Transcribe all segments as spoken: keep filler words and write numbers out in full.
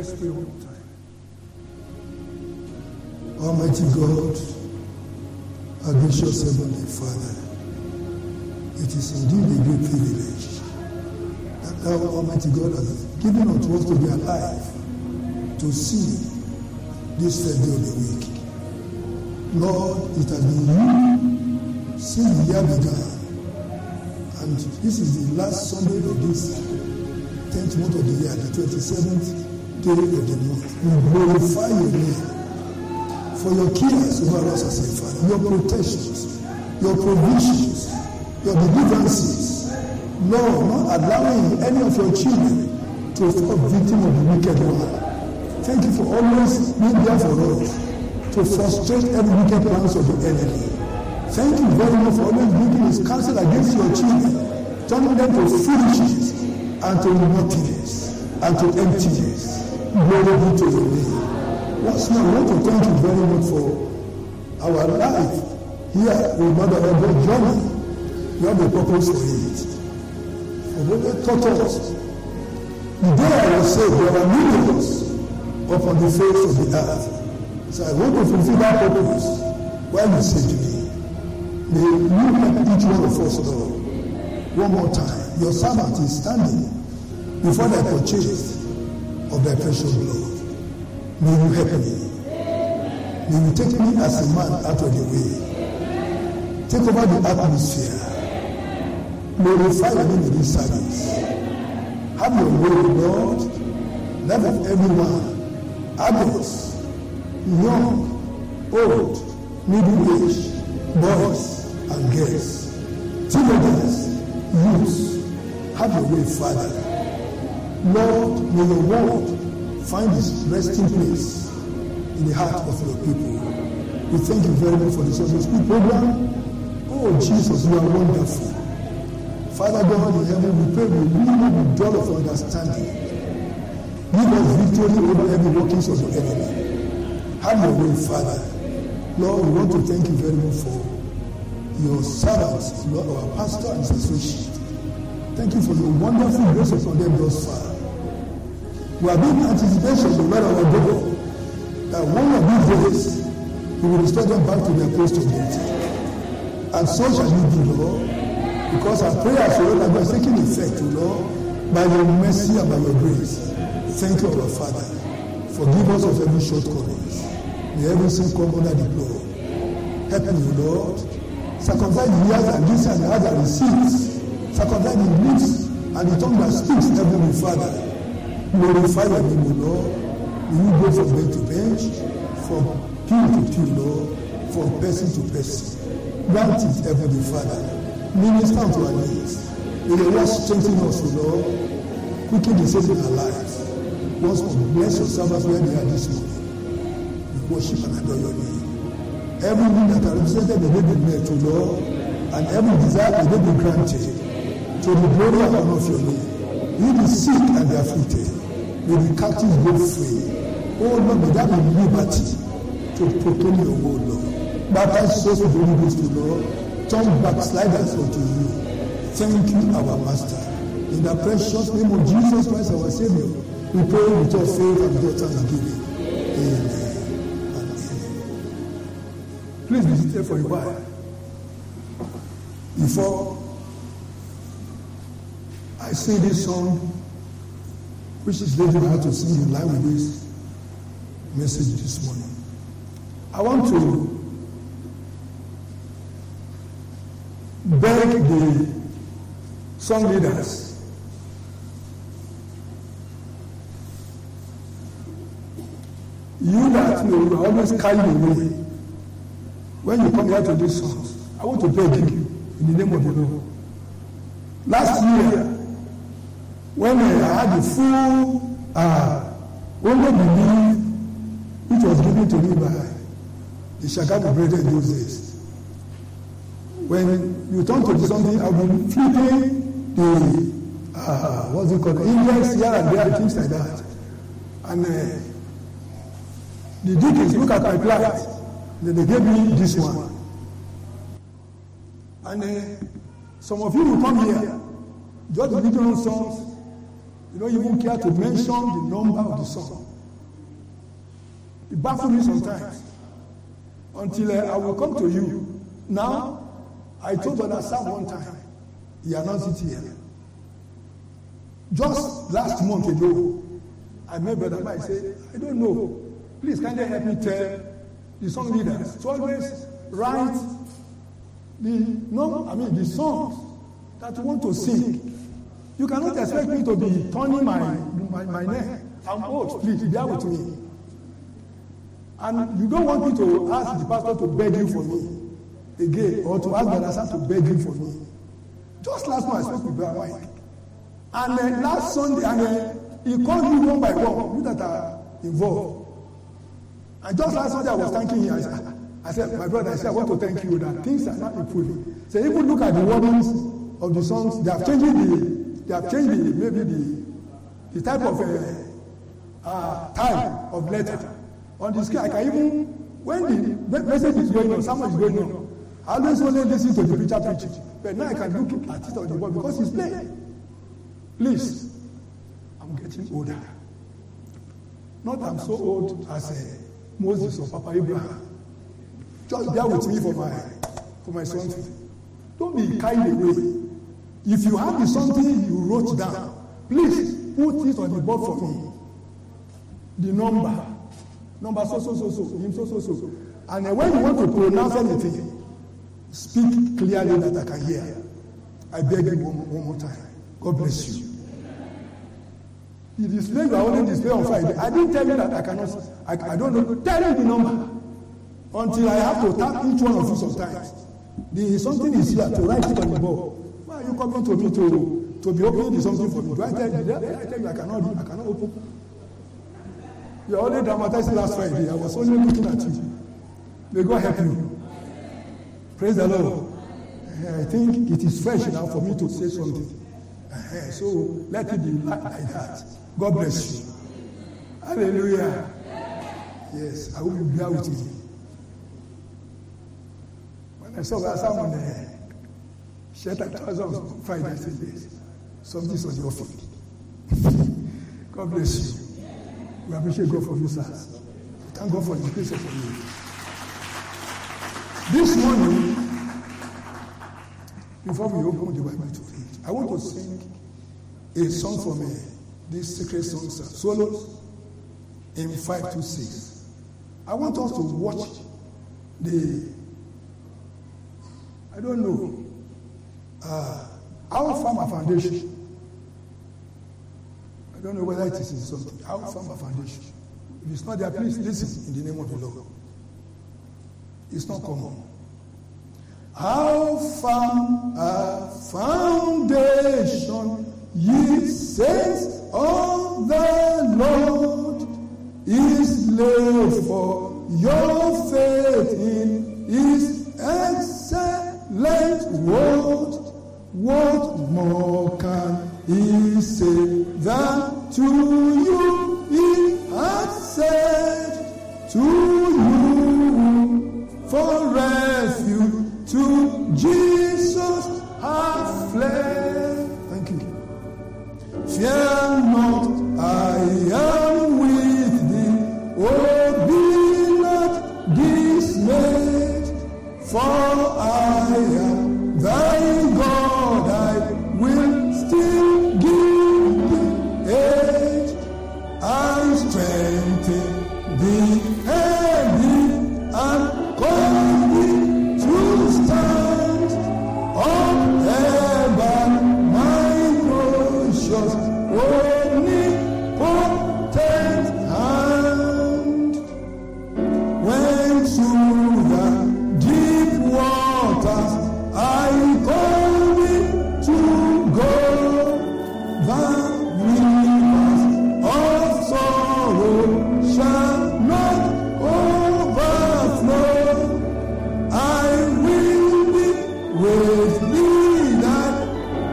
Let's pray one more time. Almighty God, our gracious Heavenly Father, it is indeed a great privilege that thou, Almighty God, has given unto us to be alive, to see this first day of the week. Lord, it has been you since the year began, and this is the last Sunday of this tenth month of the year, the twenty-seventh day of the month. We glorify your name for your cares over us as a Father, your protections, your provisions, your deliverances. Lord, not allowing any of your children to fall victim of the wicked one. Thank you for always being there for us to frustrate every wicked plans of the enemy. Thank you very much for always making his counsel against your children, turning them to foolishness and to nothingness and to emptiness. Glory be to your name. Once more, I want to thank you very much for our life here with Mother Elder Johnny. You have a purpose for it. For what they taught us. The day I was saved, there are millions upon the face of the earth. So I want to fulfill that purpose while you say to me, may you help each one of us, Lord. One more time. Your servant is standing before thy purchase of thy precious blood. May you help me. May you take me as a man out of the way. Take over the atmosphere. Glorify your name in this service. Have your way, Lord. Love of everyone, adults, young, old, middle-aged, boys and girls, teenagers, youths. Have your way, Father. Lord, may your word find its resting place in the heart of your people. We thank you very much for the Sunday School program. Oh, Jesus, you are wonderful. Father God in heaven, we pray we really with joy of understanding. Give us victory over every workings of the enemy. Have your way, Father. Lord, we want to thank you very much for your servants, Lord, our pastor and his associate. Thank you for your wonderful grace upon them thus far. We have been in anticipation, the Lord our God, that one of these days we will restore them back to their post of duty. And so shall you be, Lord, because our prayers, Lord, are taking effect, Lord, by your mercy and by your grace. Thank you, our Father. Forgive us of every shortcomings. May every sin come under the blood. Help me, Lord. Circumcise the ears and lips and the heart that receives. Circumcise the lips and the tongue that speaks, Heavenly Father. Glorify your name, Lord. May you go from bench to bench, from pew to pew, Lord, from person to person. Grant it, Heavenly Father. Minister to our needs. May your word strengthen us, Lord. Quicken the saints in our lives. Once more, bless your servants where they are this morning. We worship and adore your name. Every need that are represented may be met to Lord, and every desire may be granted to the glory and honor of your name. May the sick and the afflicted, may the captives go free. Oh Lord, may that be liberty to proclaim your word, Lord. Baptize souls with the Holy Ghost, Lord. Turn backsliders unto you. Thank you, our Master. In the precious name of Jesus Christ, our Savior, we pray with your faith and your thanksgiving. Amen and amen. Please be seated for a while. Before I sing this song, which is later how to sing in line with this message this morning, I want to beg the song leaders you that you know, you are always carried away when you come here to these songs. I want to beg you in the name of the Lord. Last year, when I had the full uh, only belief which was given to me by the Shagamu brethren in those days, when you turn to something, I've been flipping the uh, what's it called, index here and there, things like that. And uh, the deacons look at my plight, then they gave me this one. And uh, some of you will come here, just the little songs, you don't even care to mention the number of the song. It baffles me sometimes. Until uh, I will come to you. Now, I told Brother Sam one time, he announced it here. Just last month ago, I met Brother Mike. I said, I don't know. Please, can you help me tell the song leaders to always write the no, I mean the songs that you want to sing. You cannot expect me to be turning my my, my neck. I'm old. Please bear with me. And you don't want me to ask the pastor to beg you for me again, or to ask Brother Sam to beg you for me. Just last month I spoke with Brother Mike, and uh, last Sunday, and uh, he called me one by one, you that are involved. And just last Sunday I was thanking him. I said, I said, my brother, I said, I want to thank you that things are not improving. So even look at the wordings of the songs. They have changed the, they have changed the, maybe the, the type of uh, uh, type of letter on the screen. I can even, when the message is going on, someone is going on, I always only listen to the preacher preaching. But now I can look at it on the board because he's playing. Please, I'm getting older. Not I'm so old as uh, Moses or Papa Abraham. Just bear with me for my for my something. Don't be carried away. If you have the something you wrote down, please put it on the board for me. The number, number so so so so, him so so so. And then when you want to pronounce anything, speak clearly that I can hear. I beg you one, one more time. God bless you. The display you are only display on Friday. I didn't tell you that I cannot. I, I don't know. Tell you the number. Until I have to tap each one of you sometimes. The something is here to write it on the board. Why are you coming to me to, to be opening the something for me? Do I tell you that? I tell you I cannot I cannot open. You are only dramatizing last Friday. I was only looking at you. May God help you. Praise the Lord. I think it is fresh now for me to say something. So let it be like that. God bless you. Hallelujah. Yes, I will be there with you. I saw that someone uh, shared a thousand on Friday. I said, yes, something's on your feet. God bless you. We appreciate God for you, sir. Thank God for the grace for you. This morning, before we open the Bible to read, I want to sing a song from uh, this Sacred Songs Solos in five two six. I want us to watch the I don't know. Uh, our Farmer Foundation. I don't know whether it is something. Our Farmer Foundation. If it's not there, please listen in the name of the Lord. It's not common. Our Farmer Foundation, ye saints of the Lord, is laid for your faith in His excellent word. What more can He say than to you He has said? To you for refuge to Jesus have fled. Thank you. Fear not, I am with thee. Oh, be not dismayed, for I am thy God. I will still give thee aid. I strengthen thee, help thee, and call thee to stand up ever, my gracious, omnipotent hand. When through the deep waters I call thee to go, the rivers of sorrow shall not overflow. I will be with thee that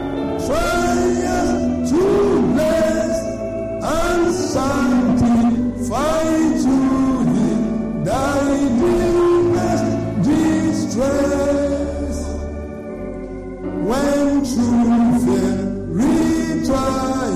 trieth to bless and sanctify to thee thy deepest distress. When true fear retried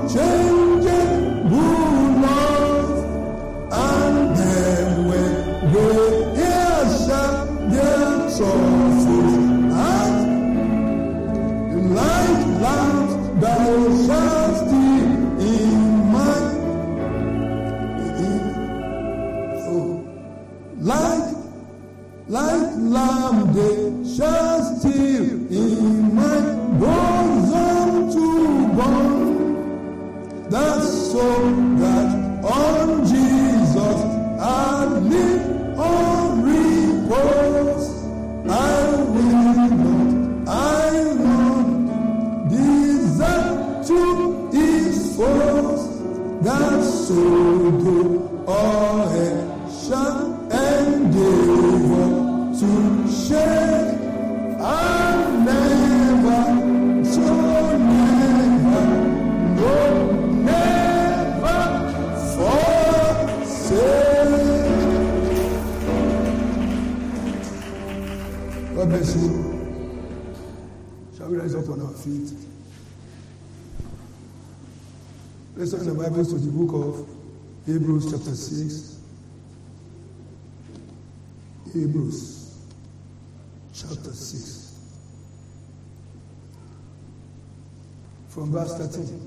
unchangeable love, and then when gray hairs shall their sorrows, and like lamps thou shalt still in my in, oh, like like lamb they shall still in my bosom to burn. That's so that on Jesus I live on repose. I will not, I won't desert to his foes. That's so do all hell shall endeavor to share. I never, so never, no, never forsake. God bless you. Shall we rise up on our feet? Let's open the Bibles to the book of Hebrews chapter six. Hebrews chapter six. From verse thirteen.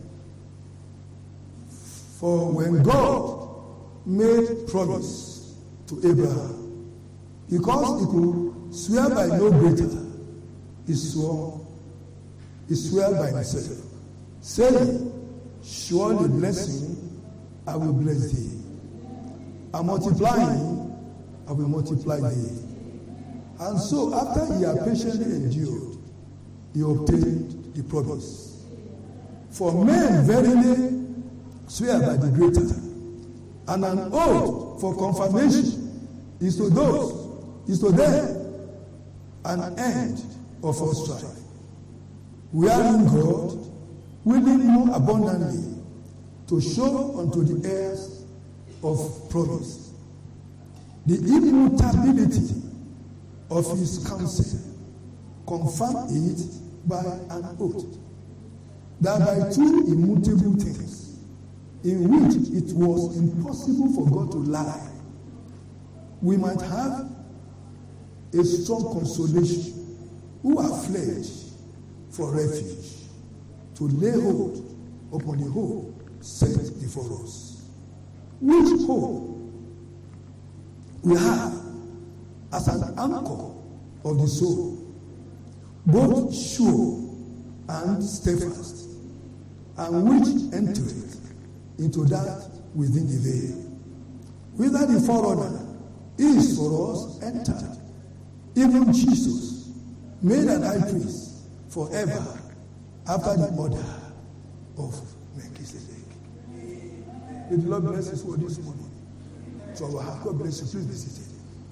For when God made promise to Abraham, because he could swear by no greater, he swore, he swore by himself, saying, surely blessing, I will bless thee, and multiplying, I will multiply thee. And so, after he had patiently endured, he obtained the promise. For men verily swear by the greater, and an oath for confirmation is to those, is to them, an end of all strife. Wherein God, willing more abundantly to show unto the heirs of promise the immutability of his counsel, confirm it by an oath, that by two immutable things, in which it was impossible for God to lie, we might have a strong consolation, who are fled for refuge, to lay hold upon the hope set before us. Which hope we have as an anchor of the soul, both sure and steadfast, and which entereth into that within the veil, whither the forerunner is for us entered, even Jesus, made an high priest forever, after the order of Melchizedek. May the Lord bless us for this morning. So our heart, God bless you. Please be seated.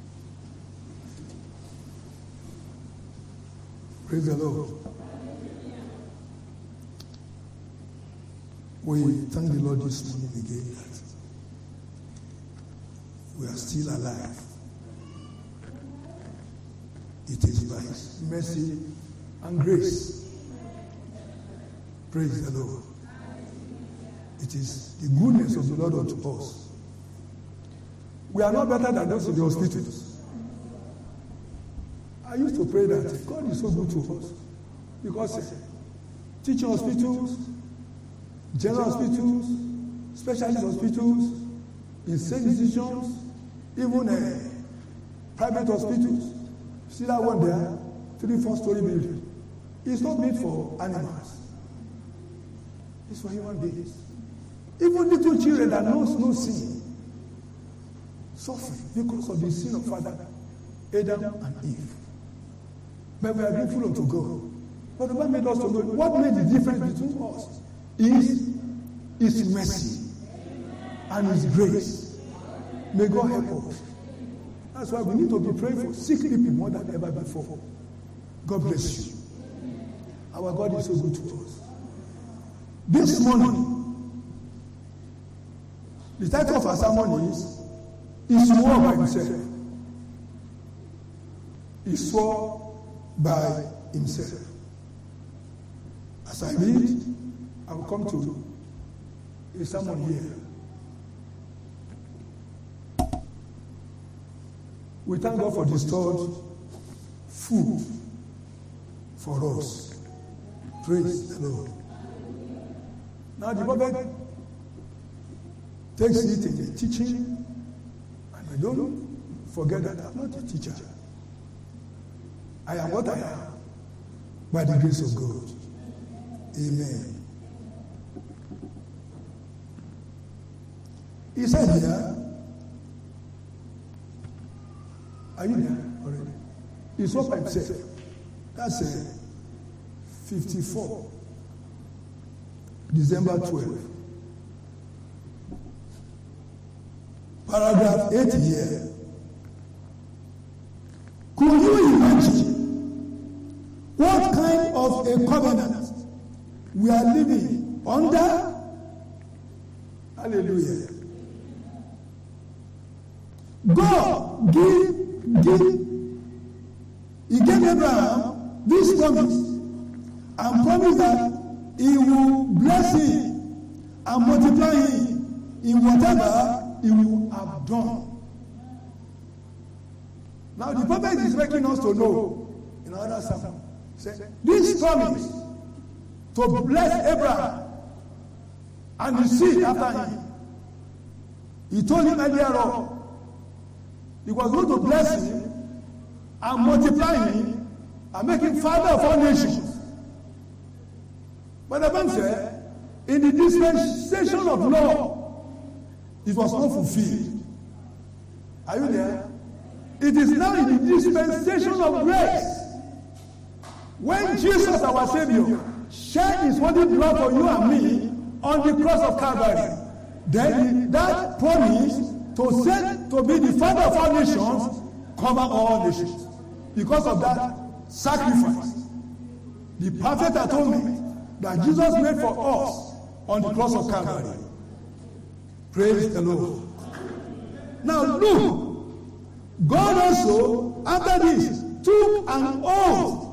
Praise the Lord. We thank the Lord this morning again that we are still alive. It is by His mercy and grace. Praise the Lord. It is the goodness of the Lord unto us. We are not better than those in the hospitals. I used to pray that God is so good to us because uh, teaching hospitals, general hospitals, specialist hospitals, insane institutions, even uh, private hospitals, see that one there, three, four story building. It's not made for animals. It's for human beings. Even little children that knows no sin suffer because of the sin of Father Adam and Eve. But we are grateful unto God. But the Bible made us to know what made the difference between us is His mercy and His grace. May God help us. That's why we need to be praying for sick people more than ever before. God bless you. Our God is so good to us. This morning, the title of our sermon is He swore by Himself. He swore by Himself. As I read, I will come to Is someone here? We thank God for the stored food for us. Praise the Lord. Now the prophet takes it in the teaching, and I don't forget that I'm not a teacher. I am what I am by the grace of God. Amen. He said here, are you there already? He spoke by himself. That's uh, fifty-four, December twelfth. Paragraph eight here. Could you imagine what kind of a covenant we are living under? Hallelujah. God give, give, He gave Abraham this promise and promised that He will bless him and multiply him in whatever He will have done. Now the prophet is making us to know in another psalm. This promise to bless Abraham and his seed after him. He told him earlier on He was going to bless him and multiply him and make him father of all nations. But the Bible said, in the dispensation of law, it was not fulfilled. Are you there? It is now in the dispensation of grace. When Jesus, our Savior, shed his holy blood for you and me on the cross of Calvary, then that promise to set to be the father of all nations cover all nations. Because of that sacrifice, the perfect atonement that Jesus made for us on the cross of Calvary. Praise the Lord. Now look, God also, after this, took an oath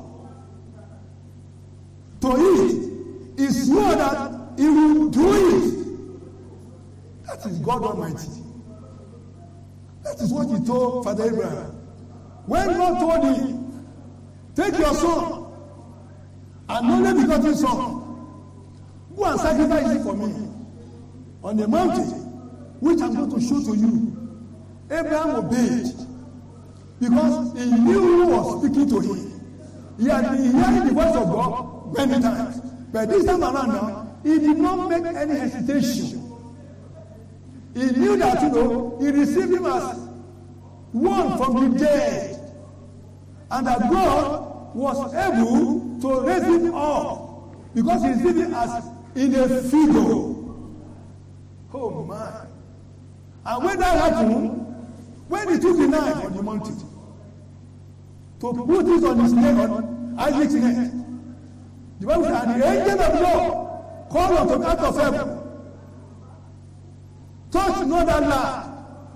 to it. He swore that he will do it. That is God Almighty. That is what he told Father Abraham. When God told him, take your son, and only begotten son, go and sacrifice it for me on the mountain, which I'm going to show to you. Abraham obeyed, because he knew who was speaking to him. He had been hearing the voice of God many times. But this time around now, he did not make any hesitation. He knew that, you know, he received him as one from the dead. And that God was able to raise him up, because he received him as in a figure. Oh my. And when that happened, when he took the knife on the mountain to put it on his neck, on Isaac's neck, the Bible said, and the angel of God called unto out of heaven, touch not that lad.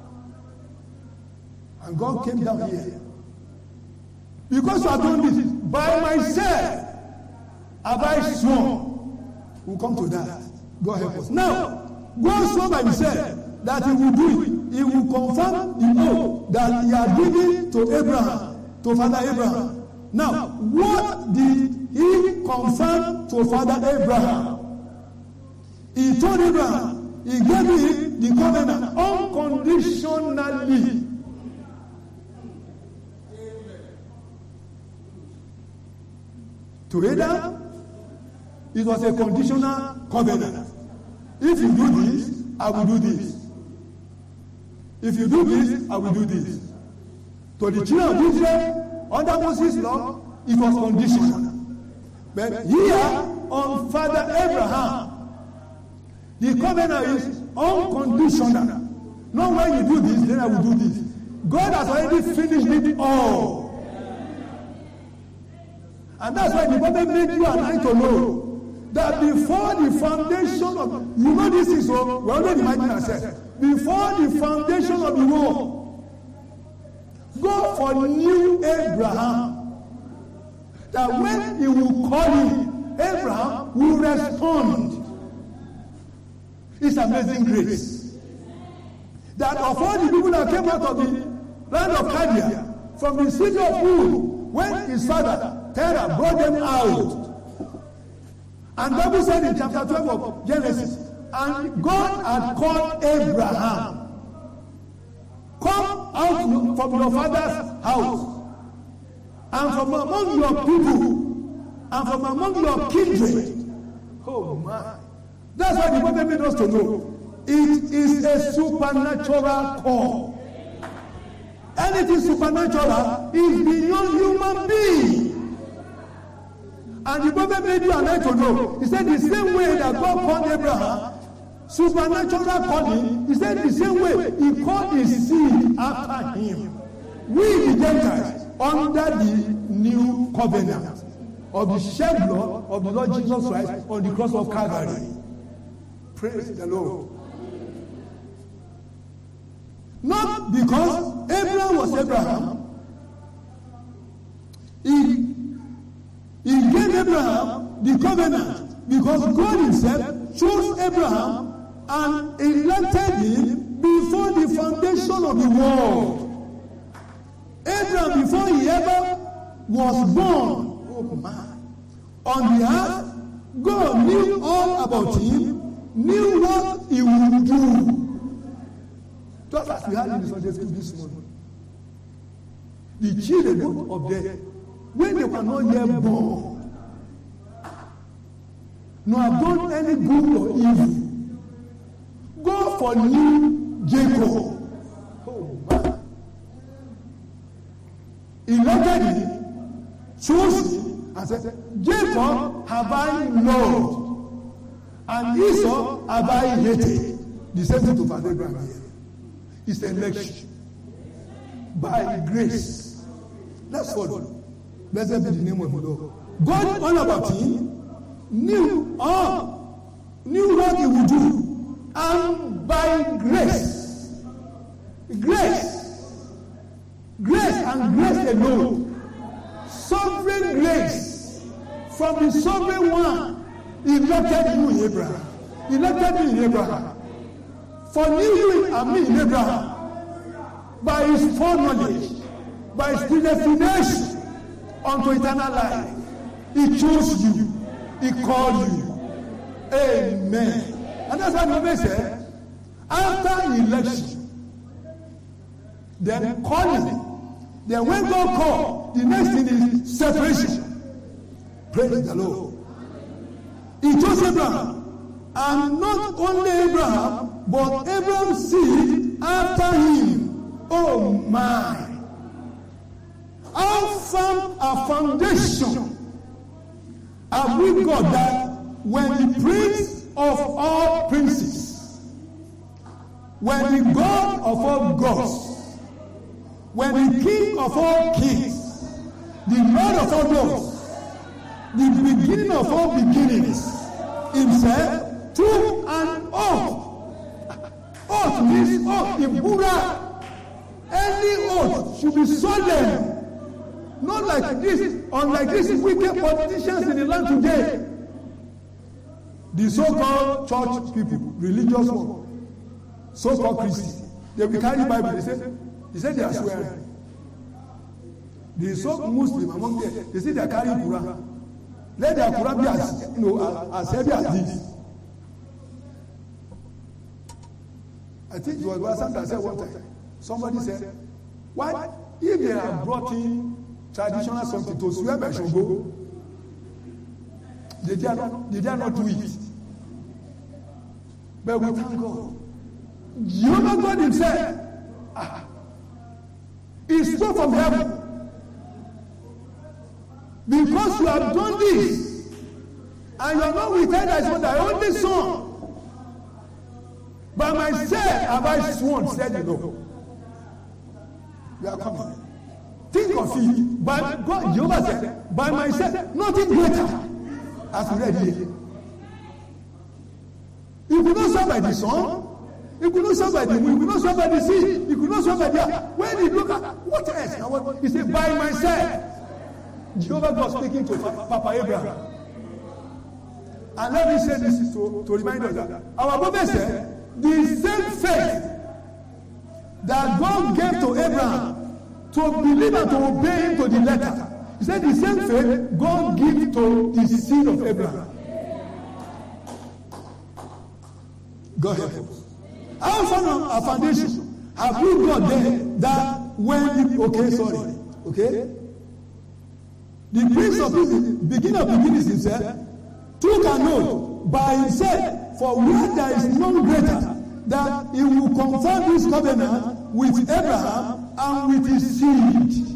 And God came down here. Because you are doing this, by myself have I sworn. We'll come to that. God help us. Now, God swore by himself that he will do it. He will confirm the oath that he had given to Abraham, to Father Abraham. Now, what did he confirm to Father Abraham? He told Abraham, he gave him the covenant unconditionally. To Adam, it was a conditional covenant. If you do this, I will do this. If you do this, I will do this. To the children of Israel, under Moses' law, it was conditional. But here, on Father Abraham, the covenant is unconditional. Not when you do this, then I will do this. God has already finished it all. And that's why the Bible made you and I to know that before the foundation of, you know this is so, we're only reminding ourselves, before the foundation of the world, God foreknew Abraham, that when he will call him, Abraham will respond. It's amazing grace. That of all the people that came out of the land of Chaldea, from the city of Ur, when his father, Terah, brought them out. And Bible said in chapter twelve of Genesis, and God had called Abraham, come out from your father's house, and from among your people, and from among your kindred. Oh my. That's what the Bible made us to know. It is a supernatural call. Anything supernatural is beyond human being. And the Bible made you and I to know. He said the same way that God called Abraham, supernatural calling, he said the same way he called his seed after him. We the Gentiles under the new covenant of the shed blood of the Lord Jesus Christ on the cross of Calvary. Praise the Lord. Not because Abraham was Abraham. He, he gave Abraham the covenant because God himself chose Abraham and elected him before the foundation of the world. Abraham, before he ever was born, oh man, on the earth, God knew all about him, knew what he would do. Just as we had in the Sunday school this morning. The children of death, when they were not yet born, nor have done any good or evil, God foreknew Jacob. Oh man. He elected him, chose him, and said, Jacob have I loved, and Esau have I hated. The same thing to Father Abraham here. It's election by grace. Let's follow. Blessed be the name of the Lord. God, all about him, knew all, knew what he would do, and by grace, grace, grace and grace alone, sovereign grace from the sovereign one, elected you in Abraham, elected me in Abraham. For you and me in Abraham, by his foreknowledge, by his predestination unto eternal life, he chose you, he called you. Amen. And that's why the Bible said, after election, then calling, then when God called, the next thing is separation. Praise the Lord. He chose Abraham. And not only Abraham, but Abraham's seed after him. Oh my. How firm a foundation have we got that when the prince of all princes, when the God of all gods, when the king of all kings, the Lord of all lords, the beginning of all beginnings, himself, took an oath. Oath means oath in Buddha. Any oath should be solemn. Not like this, unlike these wicked politicians in the land today. The so-called church people, religious one, so-called Christians, they will carry Bible. They say, they say they are swearing. The so Muslim among them, they say they are carrying Quran. Let their Quran be as, you know, as heavy as this. I think it was Wasam that said one time. Somebody said, why, if they have brought in traditional something to swear by Shogo, they dare not, they dare not do it. But we thank God. Jehovah God himself, ah, he spoke from heaven. Because you have done this, and you are not with her as thy only son. By myself have I sworn, said the Lord. We are coming. Think of it. By God, Jehovah said, by myself, nothing greater. As we read here. You could not serve by the sun. You could not serve by the moon. You could not serve by the sea. You could not serve by the air. When you look at what else? He said, by myself. Jehovah God speaking to Papa Abraham. And let me say this to, to remind us that our prophet said, the same faith that God gave to Abraham to believe and to obey him to the letter, he said the same faith God gives to the seed of Abraham. God help us. Our found a foundation. Have you got there that when you, okay, sorry, okay? The Prince of Peace, beginning of beginnings himself, took a note by himself, for where there is none greater, that he will confirm this covenant with Abraham and with his seed.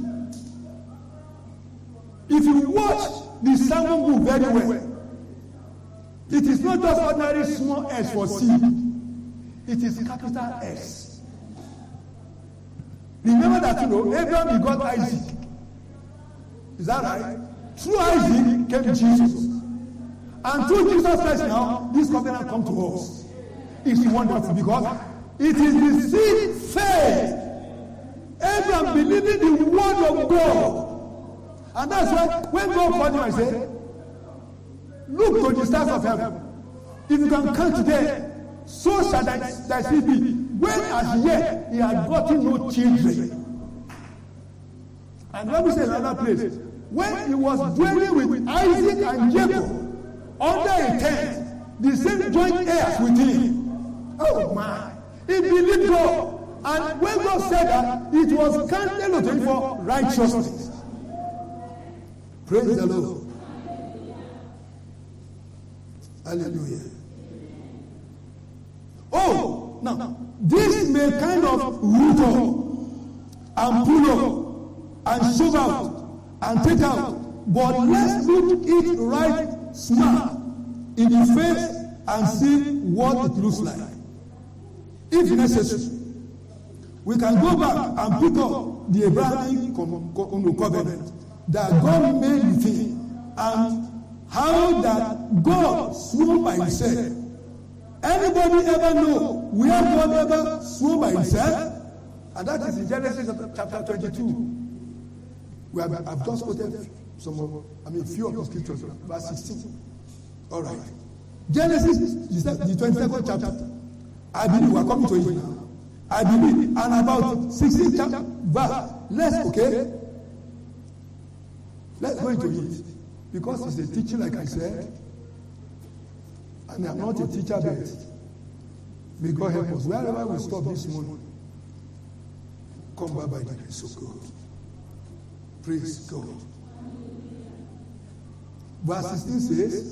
If you watch the sermon book very well, it is not just ordinary small s for seed. It is capital S. Remember that, you know, Abraham begot Isaac. Is that right? Through Isaac came Jesus. And through Jesus Christ now, this covenant comes to us. It's wonderful because it is the seed faith. Abraham believing the word of God. And that's why when God called him, I said, look to the stars of heaven. If you can count today, so shall thy, thy seed be. When as yet he had gotten no children. And let me say another place. When he was dwelling with Isaac and Jacob under a tent, the same joint heirs with him. Oh my. He believed God. And when God said that, it was counted unto him for righteousness. Praise the Lord. Hallelujah. Oh, now, this may kind of root up and pull up and shove out and take out. But let's look it right smart in the face and see what it looks like. If necessary, we can go back and pick up the Abrahamic covenant that God made with him and how that God swore by himself. Anybody ever know where God ever swore by himself? And that is in Genesis chapter twenty-two. We have, I've just quoted some of, I mean, few of the scriptures, verse sixteen. All right. Genesis, the twenty-second chapter. I believe we are coming to it now. I believe, and about sixteen chapter, verse. Let's, okay? Let's go into it. Because it's a teaching, like I said. And I'm not a teacher, but may God help us. Wherever we stop this morning, come back by the grace of God. Praise God. Verse sixteen says,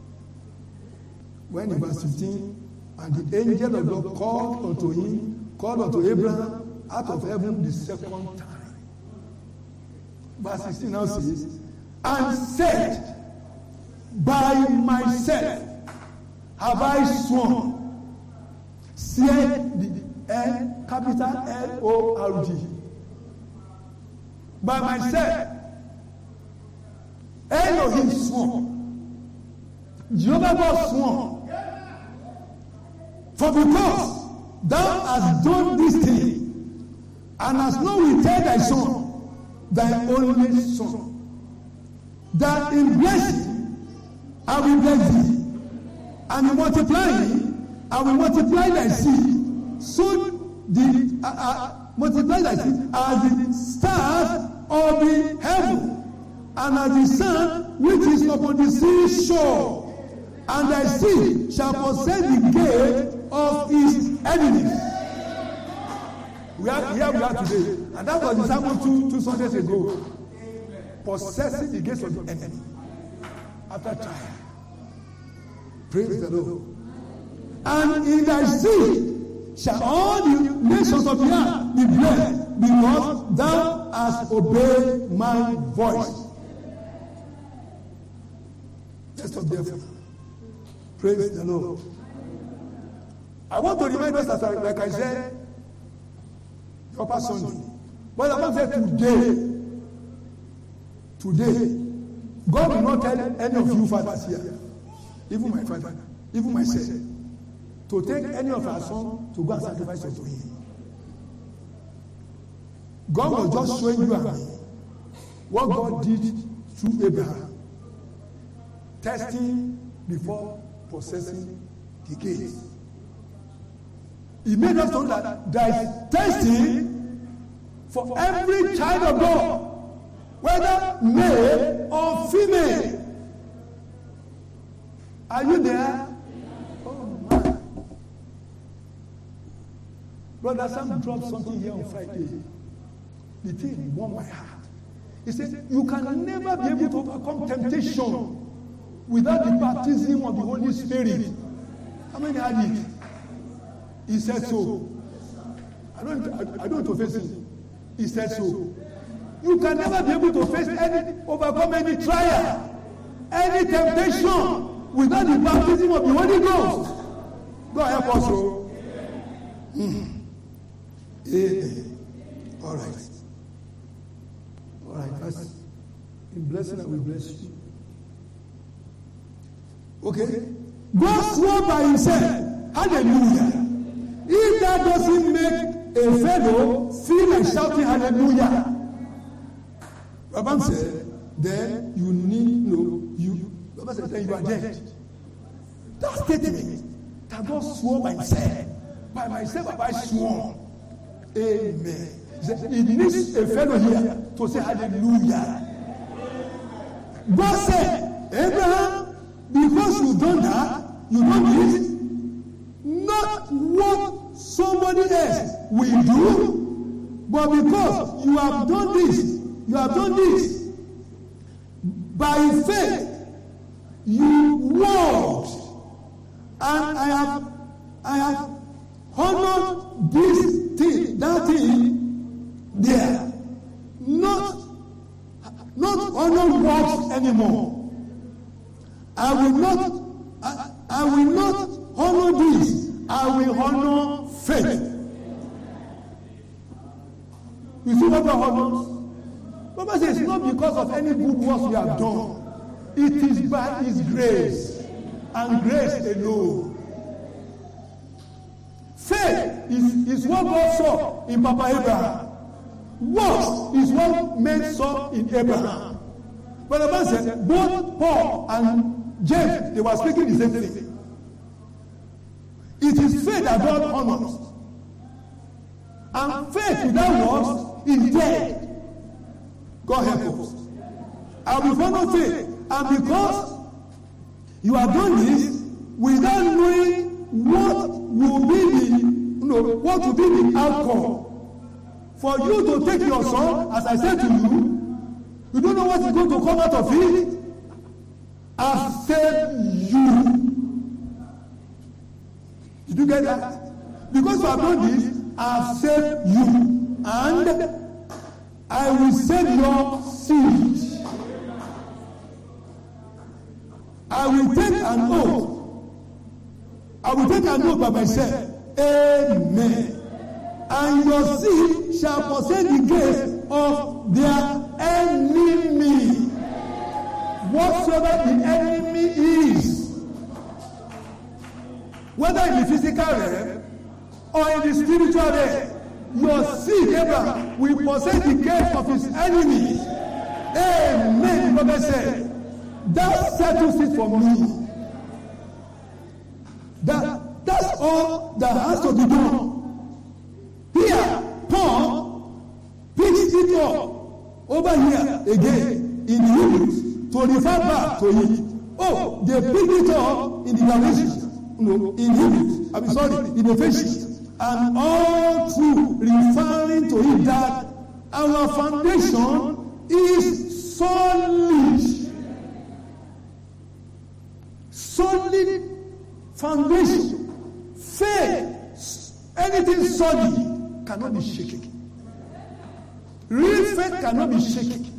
when in verse fifteen, and the angel of God called unto him, called unto Abraham out of heaven the second time. Verse sixteen now says, and said, by myself have I sworn, said the L, capital L O R D. By myself, Elohim sworn, Jehovah God sworn, for because thou hast done this thing, and hast not withheld thy son, thy only son, that in blessing I will bless thee, and in multiplying I will multiply thy seed, so the uh, uh, multiply thy seed as the stars of the heaven, and as the sun which is upon the sea shore, and thy seed shall possess the gate of his enemies. We are here we are today, and that was the sermon two two Sundays ago. Possessing the gates of the enemy after trial. Praise the Lord. And in thy seed shall all the nations of the earth be blessed, because thou hast obeyed my voice. Let's stop there for now. Praise the Lord. I want to remind us that, like I said, the upper Sunday. But I want to say today, today, God will not tell any of you fathers here, even my father, even myself, to take any of our sons to go and sacrifice unto him. God was just showing you and me what God did through Abraham, testing before possessing the gate. He made us know that there is testing for every child of God, whether male or female. Are you there? Oh my. Brother Sam dropped something here on Friday. The thing warmed my heart. He said, you can never be able to overcome temptation without the baptism of the Holy Spirit. How many had it? He said so. I don't, I, I don't want to face it. He said so. You can never be able to face any, overcome any trial, any temptation without the baptism of the Holy Ghost. God help us. So. Mm. Yeah. All right. All right. That's in blessing, I will bless you. Okay. God swore by himself. Hallelujah. If that doesn't make a fellow feel like shouting hallelujah, Rabban said, then you need no, you, Rabban said, then you are dead. That statement, that God swore by himself, by myself have I sworn. Amen. It needs a fellow here to say hallelujah. God said, Abraham, because you done that, you don't need not what somebody else will do, but because you have done this, you have done this, by faith, you walked, and I have, I have honored this thing, that thing there, not, not honor works anymore. I will not, I, I will not honor this. I will honor faith. You see what God honors? Bible says it's not because of any good works we have done. It is by his grace and grace alone. Faith is, is what God saw in Papa Abraham. Works is what men saw in Abraham. But the Bible said both Paul and James, they were speaking the same thing. It is faith that God honors. And faith without works is dead. God help us. I will follow faith. And because you have done this without knowing what will be the, you know, what will be the outcome. For you to take your son, as I said to you, you don't know what is going to come out of it. I saved you. Did you get that? Because you have done this, I have saved you. And I will save your seed. I will take an oath. I will take an oath by myself. Amen. And your seed shall possess the gates of their enemy. Whatsoever the enemy is, whether in the physical realm or in the spiritual realm, your seed, Abraham, will possess the gates of his enemies. Amen. The Bible said, that settles it for me. That, that's all that has to be done. Here, Paul picks it up over here again in the Hebrews to refer back to it. Oh, they picked it up in the Galatians, no, in Hebrews, I'm sorry, in Ephesians, and all through referring to it that our foundation is solid. Solid foundation. Faith, anything solid cannot be shaken. Real faith cannot be shaken.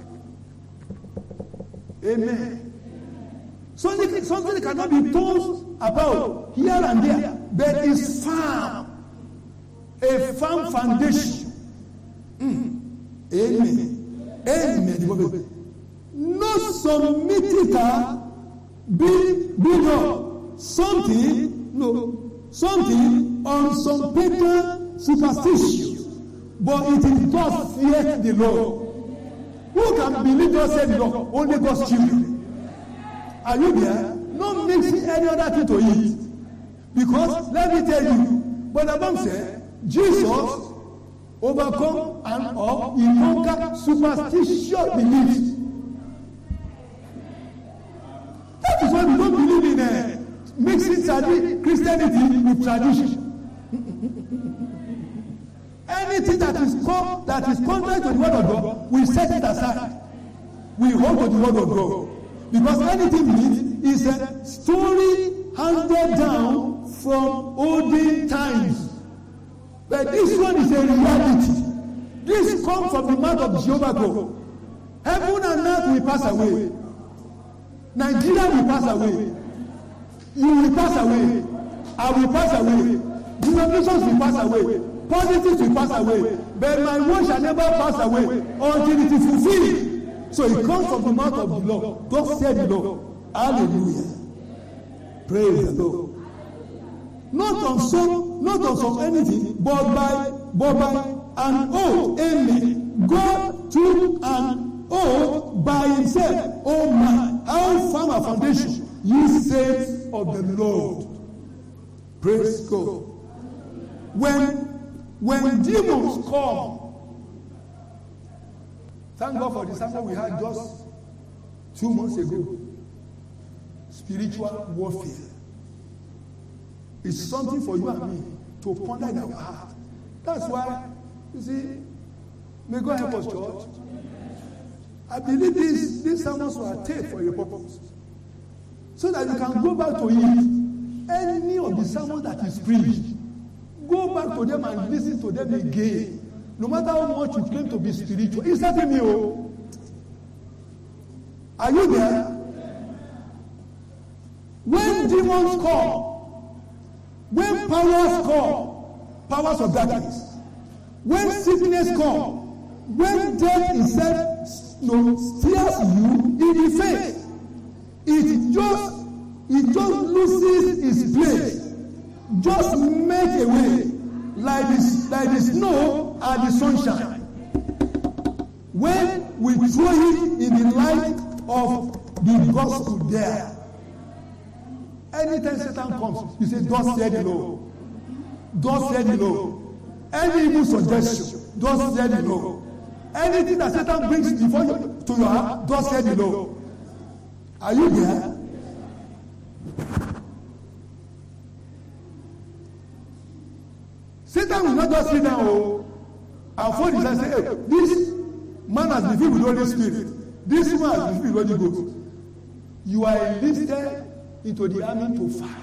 Amen. Something, something cannot be tossed about here and there, but it's firm. A firm foundation. Mm. Amen. Amen. Not some mythical build, build up something, no, something on some paper superstition, but it is God fears the Lord. Who can believe God said the Lord? Only God's children. Are you there? not mixing any other thing to it. Because let me tell you, but the Bible said, Jesus overcome and or he conquered superstitious beliefs. That is why we don't believe in uh, mixing tradi- Christianity with tradition. Anything that is co- that is contrary to the word of God, we set it aside. We hold to the word of God. Because anything we need is a story handed down from olden times. But this one is a reality. This comes from the mouth of Jehovah God. Heaven and earth will pass away. Nigeria will pass away. You will pass away. I will pass away. Denominations will pass away. Politics will pass away. But my word shall never pass away until it is fulfilled. So it comes from the mouth of the Lord. God said the Lord. Hallelujah. Praise the Lord. Not on some, not on some anything, but by, but by an oath. Amen. God took an oath by himself. Oh my, how firm a foundation, ye saints of the Lord. Praise God. When when demons come, thank God for the sermon we had just two months ago. Spiritual warfare. It's something for you and me to ponder in our heart. That's why, you see, may God help us, church. I believe these, these sermons were taped for a purpose. So that you can go back to it. Any of the sermons that is preached, go back to them and listen to them again. No matter how much you claim to be spiritual. It's not me, oh. Are you there? When demons come, when powers come, powers of darkness, when sickness come, when death itself no, steers you in the face, it just it just loses its place, just make a way like this, like the snow and the sunshine. When we throw it in the light of the gospel there. Anytime Satan comes, you say, "God said the Lord." God said the Lord. Any evil suggestion, God said the Lord. Anything that Satan brings before you to your heart, God said the Lord. Are you there? Satan will not just sit down oh, and fold his hands and say, "Hey, this man has been filled with the Holy Spirit. This man has been filled with the Holy Ghost." You are enlisted into the army to fight.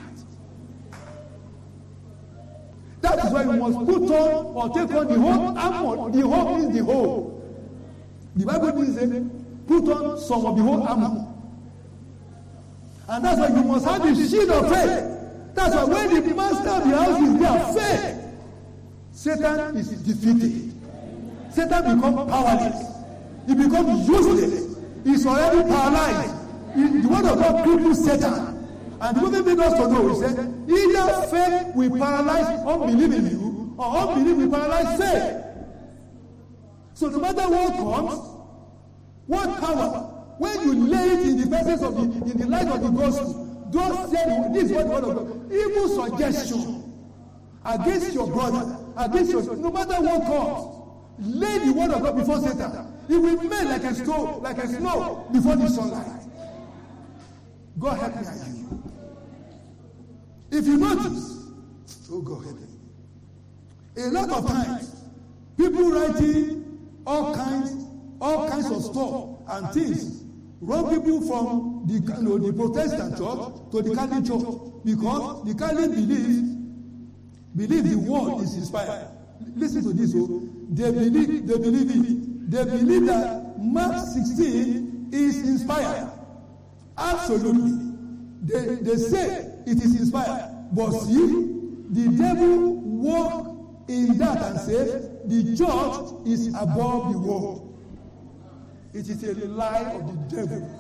That is why you must put on or take on the whole armor. The whole is the whole. The Bible says, put on some of the whole armor. And that's why you must have the shield of faith. That's why when the master of the house is there, faith, Satan is defeated. Satan becomes powerless. He becomes useless. He's already paralyzed. He, the word of God cripples Satan. And the movie made us to know, he said, either faith will paralyze unbelief in you, or unbelief will paralyze faith. So no matter what comes, what power, when you lay it in the presence of the, in the light of the gospel, don't say this is what the word of God. Evil suggestion against your brother, against your, no matter what comes, lay the word of God before Satan. It will melt like a snow, like a snow before the sunlight. God help me and you. If you notice, oh God help me. A lot of times, people writing all kinds, all kinds of stuff and things, run people from the, you know, the Protestant church to the Catholic church because the Catholic believes believe the word is inspired. Listen to this, oh, they believe, they believe it. They believe that Mark sixteen is inspired. Absolutely. They, they say it is inspired. But see, the devil walk in that and say the church is above the world. It is a lie of the devil.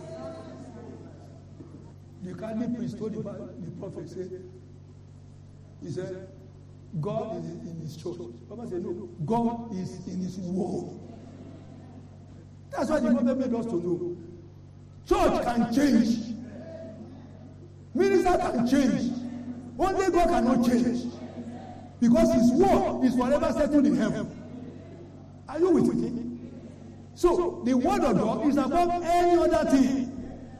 The Catholic priest told the, the prophet, say, he said, God is in his church. Papa said, no, God is in his word. That's why the prophet made us to know. Church can change. Minister can change. Only God cannot change. Because his word is forever settled in heaven. Are you with me? So, the word of God is above any other thing.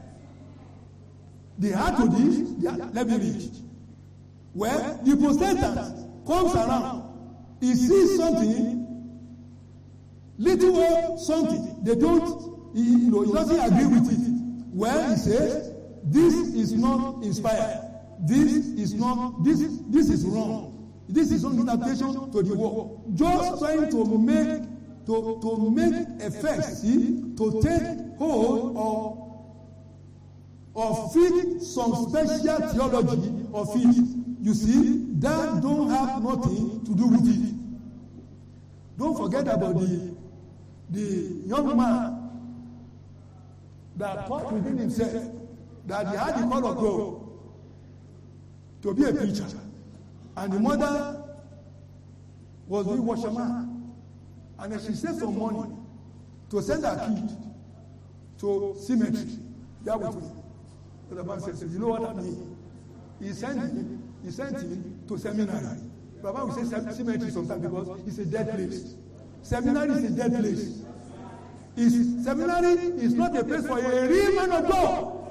They had to this, they had, let me read. Well, the protestant comes around, he sees something, little or something, they don't, he, you know, he doesn't agree with it. Well, he says, this is not inspired. This is not, this, this is wrong. This is not interpretation to the word. Just trying to make, to, to make effect, see, to take hold or or fit some special theology of it. You see, that don't have nothing to do with it. Don't forget about the the young man that thought within himself that he had the call of God to be a preacher, and the mother was the washerman, and then she saved some money to send her kid to cemetery. That was it. The man says, you know what I mean? He sent him, he sent him to seminary. Baba will say cemetery sometimes because it's a dead place. Seminary is a dead place. Is seminary is not a place for a real man of God.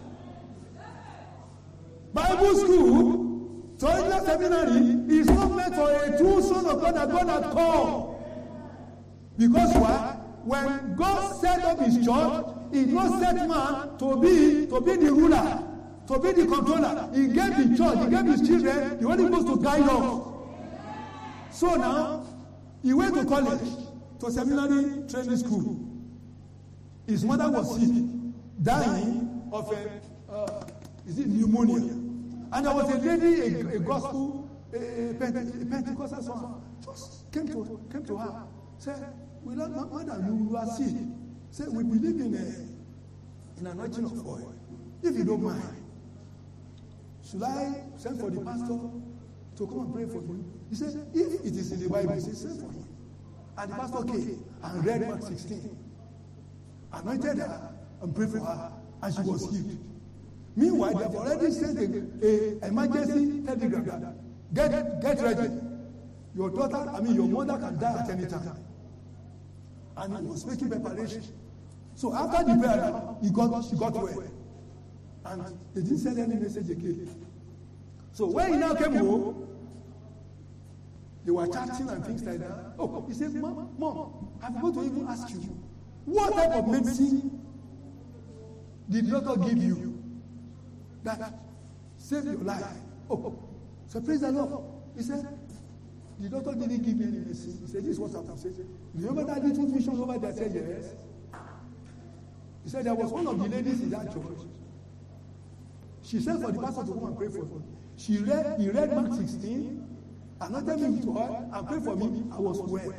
Bible school, Toyota seminary is not meant for a true son of God that God has called. Because why? When God set up his church, he did not set man to be to be the ruler, to be the controller. He gave the church, he gave his children the Holy Ghost to guide us. So now, he went to college, to seminary training school. His mother was sick, dying of a, uh, is it pneumonia? And there was a lady, a, a gospel, a, a, Pente, a Pentecostal son, just came to came to her, said, "We love mother, you, you are sick." Say, we believe in a in anointing of oil. If you don't mind, should I send for the pastor to come and pray for you? He said, if it is in the Bible, he said, send for him. And the pastor came and read Mark sixteen, anointed her and prayed for her, and she was healed. Meanwhile, they have already sent a, a emergency telegram. Get get ready. Your daughter, I mean your mother can die at any time. And he was making preparation. So after the prayer, he got, she got well. And they didn't send any message again. So when he now came home, they were chatting and things like that. Oh, he said, Mom, Mom, I'm going to even ask you, what type of medicine did the doctor give you that saved your life? Oh, so praise the Lord. He said, the doctor didn't give me any medicine. He said, this is what I'm saying. Remember that little vision over there? Said yes. He said there was one of the ladies in that church. She said for the pastor to come and pray for me. She read, he read Mark sixteen, anointed me to her, and prayed for me. I was well.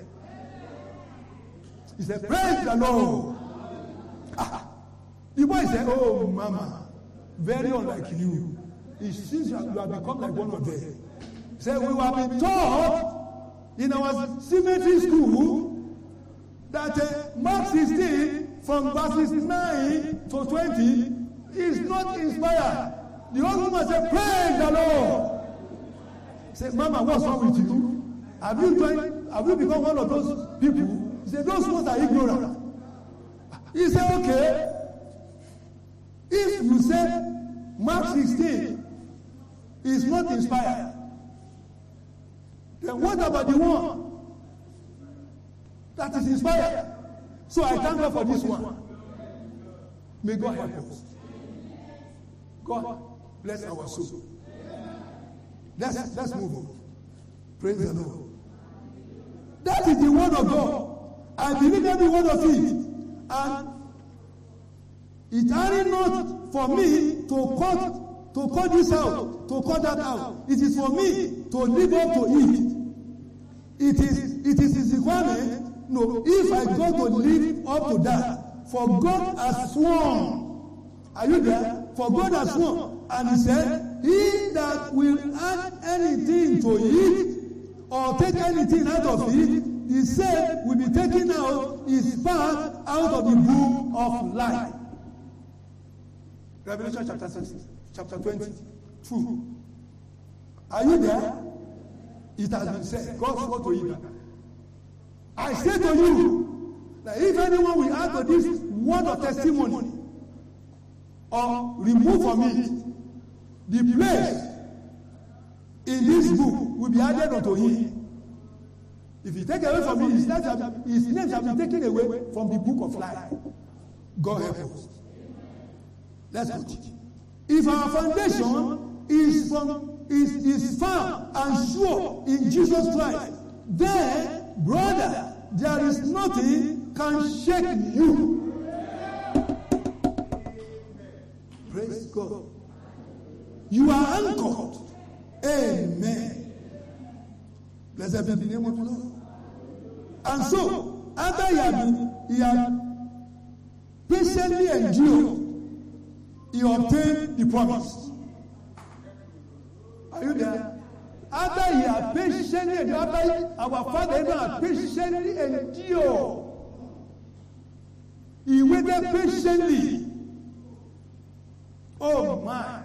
He said, praise the Lord. Ah. The boy said, oh, mama, very unlike you. It seems you have become like one of them. He said, we were being taught in our cemetery school that uh, Mark sixteen from verses nine to twenty is not inspired. The old woman said, praise the Lord. He said, Mama, what's wrong with you? Have you joined, have you become one of those people? He said, those ones are ignorant. He said, okay. If you say Mark sixteen is not inspired, then what about the one that is inspired? So I thank God for this one. May God help us. God bless our soul. Let's, let's move on. Praise the Lord. That is the word of God. I believe every word of it. And it is not for me to cut, to cut this out, to cut that out. It is for me to live up to it. It is, it is his requirement. No, if I go to live up to that, for God has sworn. Are you there? For God has sworn. And he said, he that will add anything to it, or take anything out of it, he said will be taken out his part out of the book of life. Revelation chapter six, chapter twenty-two. Are you there? It has been said, God swore to Abraham. I say to you, that if anyone will add to this word of testimony, or remove from it, the place in this book will be added unto him. If he take away from it, his name shall be, his name shall be taken away from the book of life. God help us. Let's go. If our foundation is from is, is firm and sure in Jesus Christ, then, brother, there is nothing can shake you. Praise God. You are anchored. Amen. Blessed be the name of the Lord. And so, after he had, been, he had patiently endured, he obtained the promise. Are you there? After he had patiently endured, after our father Abraham had patiently endured, he waited patiently. Oh my.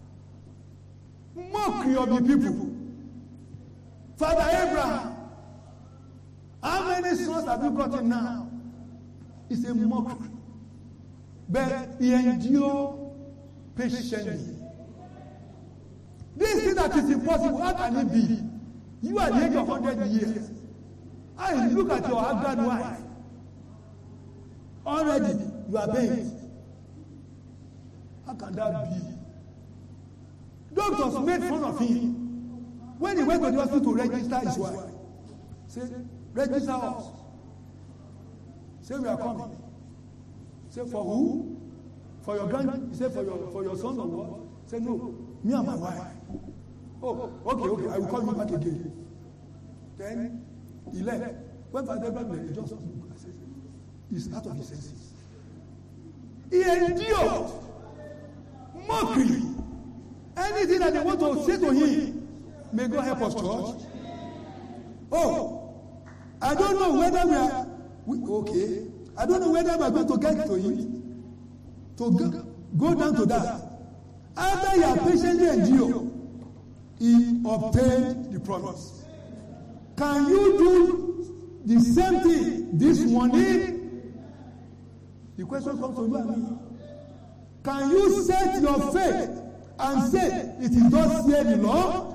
Mockery of the people. Father Abraham, how many sons have you gotten now? It's a mockery. But he endured patiently. This thing that is impossible, how can it be? You are the age of one hundred years. I look at your haggard wife. Already, you are bent. How can that be? Doctors made fun of him when he went to the hospital to register his wife. Say, register us. Say, we are coming. Say, for who? For your grand? He said, for your for your son or what? Say, no, me and my wife. Oh, okay, okay, I will call you back again. Then he left. When Father Abraham left, he just looked. I said, he's out of his senses. He endured mockery. Anything that they want to say to him, may God help us, church. Oh, I don't know whether we are, we, okay, I don't know whether we are going to get to it, to go, go down to that. After he had patiently endured, he obtained the promise. Can you do the same thing this morning? The question comes to you and me. Can you set your faith and say, it is thus said the Lord?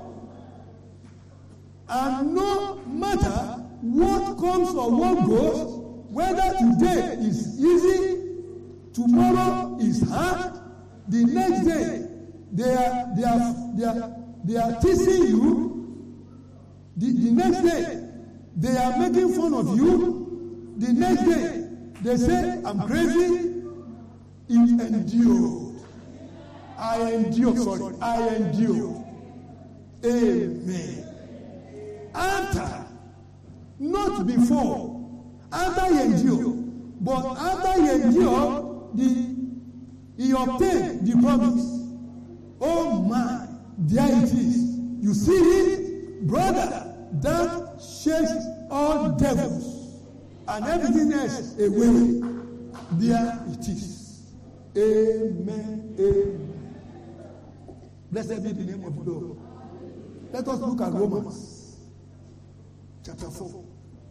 And no matter what comes or what goes, whether today is easy, tomorrow is hard, the next day they are they are they are they are teasing you, the, the next day they are making fun of you, the next day they say I'm crazy. It endured. I endure, sorry, I endure. Amen. After, not before, after he endured, but after he endured, the, he obtained the promise. Oh my, there it is. You see it, brother, that shakes all devils and everything else away. There it is. Amen, amen. Blessed be the name of the Lord. Let us look at Romans chapter four.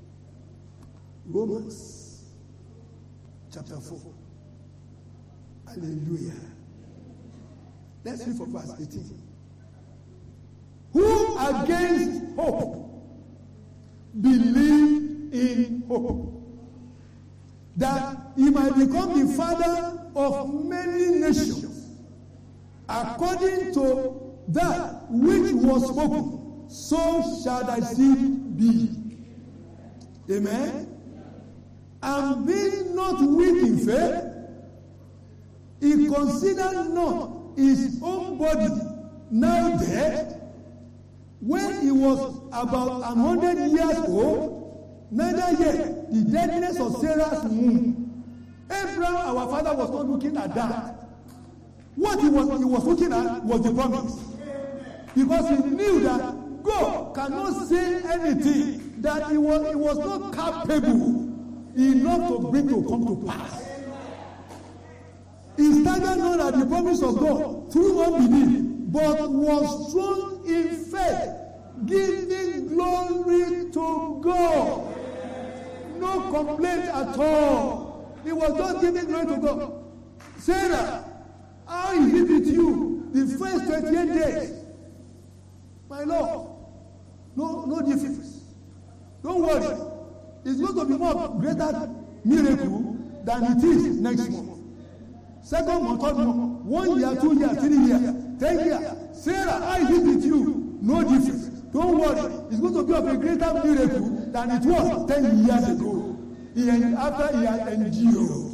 Romans chapter four. Hallelujah. Let's read from verse eighteen. Who against hope believe in hope, that he might become the father of many nations, according to that which was spoken, so shall thy seed be. Amen. And being not weak in faith, he considered not his own body now dead, when he was about a hundred years old, neither yet the deadness of Sarah's womb. Abraham, our father, was not looking at that. What he was, he was looking at was the promise. Because he knew that God cannot say anything that he was, he was not capable enough to bring to come to pass. He started neither known at the promise of God through unbelief, but was strong in faith, giving glory to God. No complaint at all. He was not giving glory to God. Sarah, how is it with you the first twenty-eight days? My Lord, no, no difference. Don't worry. It's going to be more greater miracle than it is next month. Second month, third month, one year, two years, three years, ten years. Sarah, how is it with you? No difference. Don't worry. It's going to be of a greater miracle than it was ten years ago. He, after he had endured.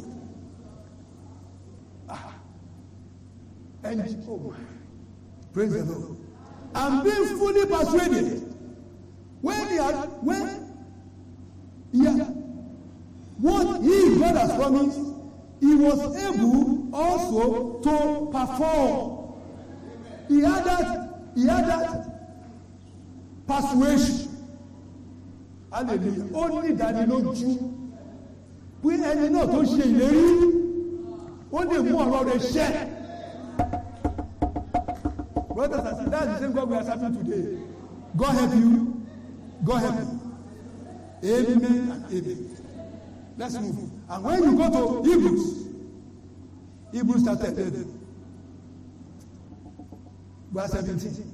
Ah. And, oh my. Praise the Lord. And being fully persuaded, when he had, when he had, what he, God has promised, he was able also to perform. He had that, he had that persuasion. Hallelujah. Only that he knows you. We any know to ṣe ìlérí. Only more about the share. Brothers and sisters, that's the same God we are serving today. God help you. God help you. Amen and amen. Let's move. And when you go to Hebrews, Hebrews chapter eleven, verse seventeen.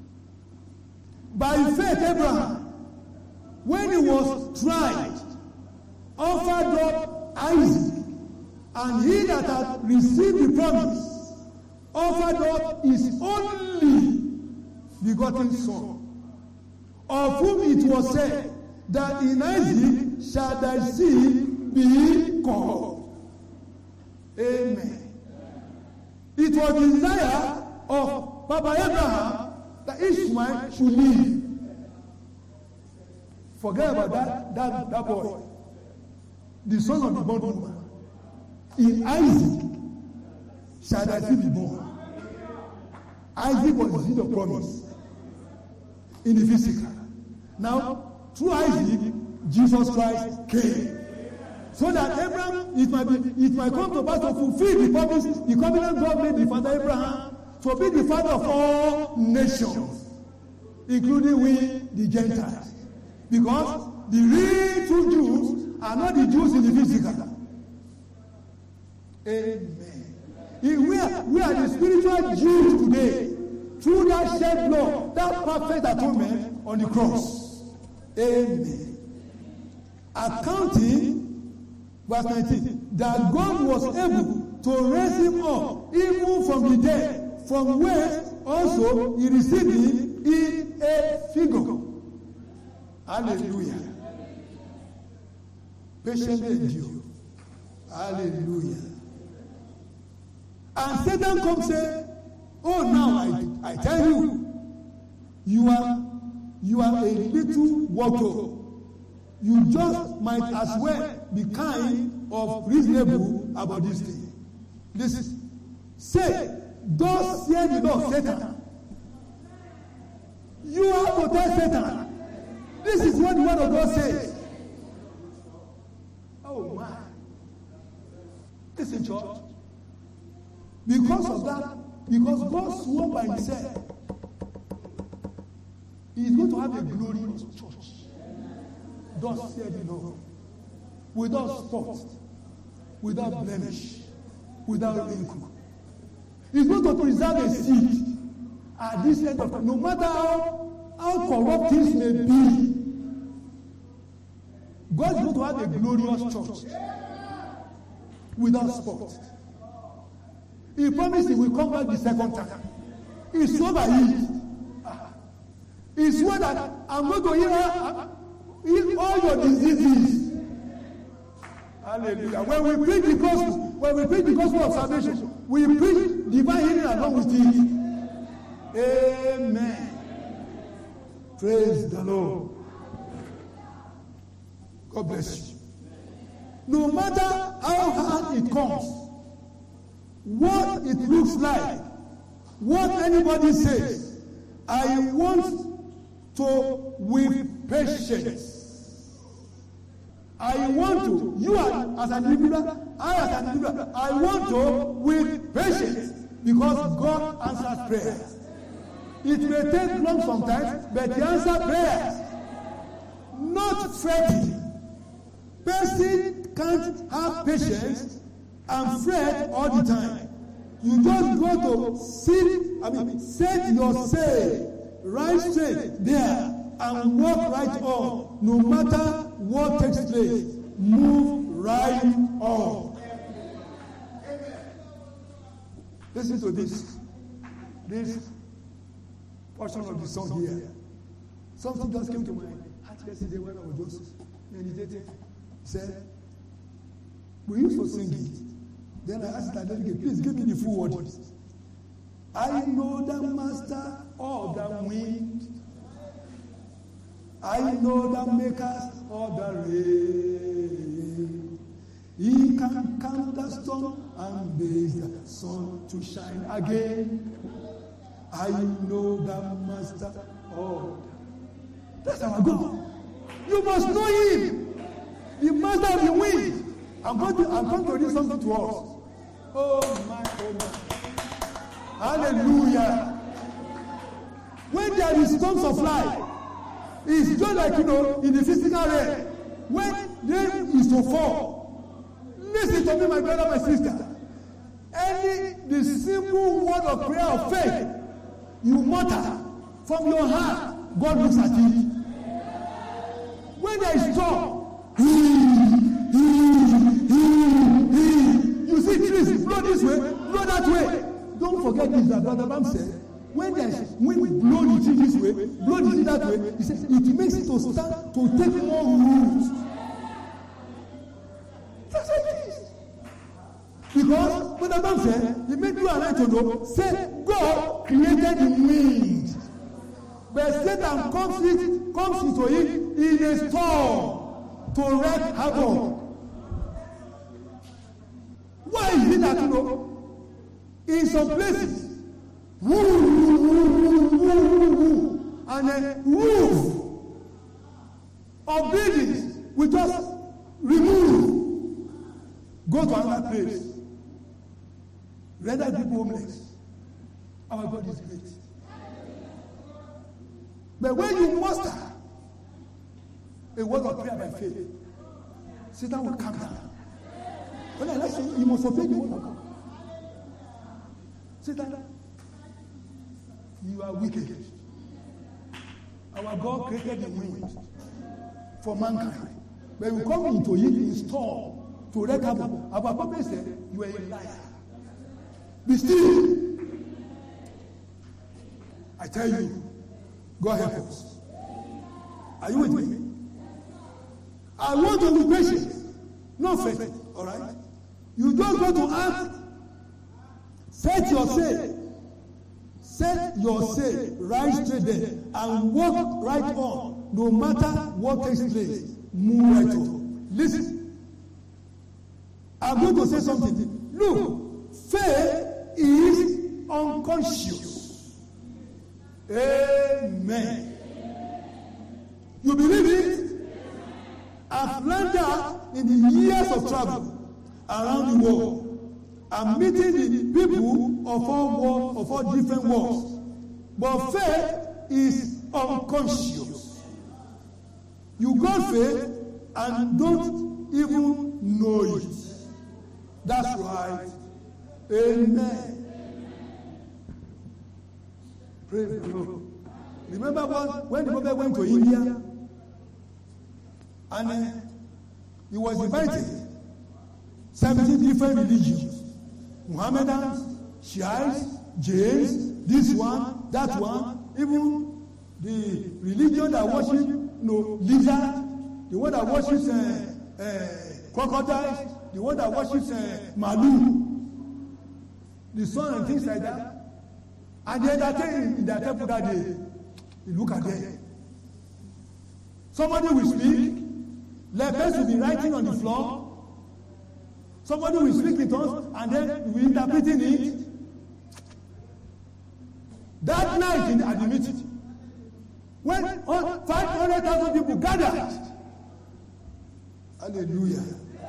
By faith, Abraham, when he was tried, offered up Isaac, and he that had received the promise offered up his only begotten son, of whom it was said that in Isaac shall thy seed be called. Amen. It was the desire of Papa Abraham that Ishmael should live. Forget about that, that, that boy. The son of the born woman. In Isaac shall thy seed be born. Isaac was the seed of promise in the physical. Now, through Isaac, Jesus Christ came. So that Abraham, it might be, it might come to pass to fulfill the promise, the covenant God made the father Abraham, to be the father of all nations, including we, the Gentiles. Because the real true Jews are not the Jews in the physical. Amen. We are, we are the spiritual Jews today through that shed blood, that perfect atonement on the cross. Amen. Accounting, verse nineteen, that God was able to raise him up even from the dead, from whence also he received him in a figure. Hallelujah. Patiently endure. Hallelujah. And Satan comes say, oh, now I, I tell you, you are you are a little worker. You just might as well be kind of reasonable about this thing. Listen. Say, thus hear the Lord, Satan. You have to tell Satan. This is what the word of God says. Oh my. Listen, church. Because of that, because God swore by himself, he is going to have a glorious church. Thus said the Lord. Without spot, without blemish, without wrinkle. He's going to preserve a seed at this end of time. No matter how, how corrupt things may be, God is going to have a glorious church without spot. He promised he will come back the second time. He swore by it. He swore that I'm going to heal, heal all your diseases. Hallelujah. When we preach the gospel, when we preach the gospel of salvation, we preach divine healing along with it. Amen. Praise the Lord. God bless you. No matter how hard it comes, what it looks like, what anybody says, I want to, with patience, I want to, you are, as an individual, I as an individual, I want to with patience, because God answers prayers. It may take long sometimes, but He answers prayers. Not fretting. Person can't have patience and fret all the time. You just go to sit, I mean, set your sail right straight there and walk right on. No matter what takes place, move right on. Listen to this. This portion of the song here. Something just came to my heart yesterday when I was just meditating. He said, we used to sing it. Then I asked that again, please give me the full words. I know the master of the wind. I know the maker of the rain. He can calm the storm and make the sun to shine again. I know the master of the... That's our God. You must know Him. The master of the wind. I'm going to, I'm going to read something to us. Oh my God. Hallelujah. When there is storms of life, it's just like, you know, in the physical realm. When rain is to fall, listen to me, my brother, my sister. Any, the simple word of prayer of faith, you mutter from your heart, God looks at it. When there is storm, you see trees blow this way, blow that way. Don't forget this, that Brother Bam said. When there's wind blow the tree this way, blow the tree that way, he says it makes it to start to take more roots. That's what it is. Because Brother Bam said, he made you and I to know, say God created the wind. But Satan comes, it, comes into it in a storm to wreak havoc. Why is it that, you know, in some places, woo, woo, woo, woo, woo, woo, and the roof of buildings will just remove, go to another place, render people homeless. Our God is great. But when you muster a word of prayer by faith, Satan will come down. When I like saying, you must obey the word of God. Satan, you are wicked. Our God created the wind for mankind. But you come into it in storm to wreak havoc. Our Papa said, you are a liar. Be still. I tell you, God help us. Are you with me? I want to be patient, not faith. All right? You don't go to act. Set your say. Set your say right straight there and walk right on. No matter what takes place, move right on. Listen. I'm going to say something. Look, faith is unconscious. Amen. You believe it? I've learned that in the years of travel around the world. I'm meeting the people of all worlds, of all different worlds. But faith is unconscious. You got faith and don't even know it. That's right. Amen. Praise the Lord. Remember when the Prophet went to India and uh, he was invited seventeen different religions. Muhammadans, Shiites, Jains, this one, that one, even the religion that worships, you know, lizard, the one that worships uh, uh, crocodiles, the one that worships uh, Malu, the sun and things like that. And they entertain in their temple that day. You look at them. Somebody will speak, lepers will be writing on the floor. Somebody will speak in tongues and then we interpreting it. That night in, at the meeting, when five hundred thousand people gathered, Hallelujah.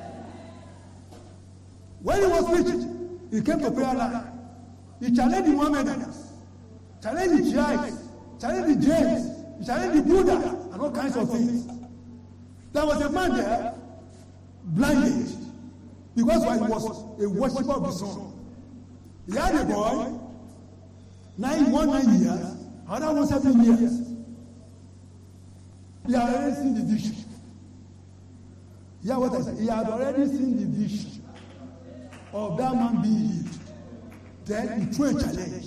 When he was preaching, he came to prayer line. He challenged the Mohammedans, challenged the Shiites, challenged the Jains, he challenged the Buddha, and all kinds of things. There was a man there, blinded, because he was a worshipper of the sun. He had a boy, nine, one nine years, another one seven years. He had already seen the vision. Yeah, what I said. He had already seen the vision of that man being healed. Then he threw a challenge.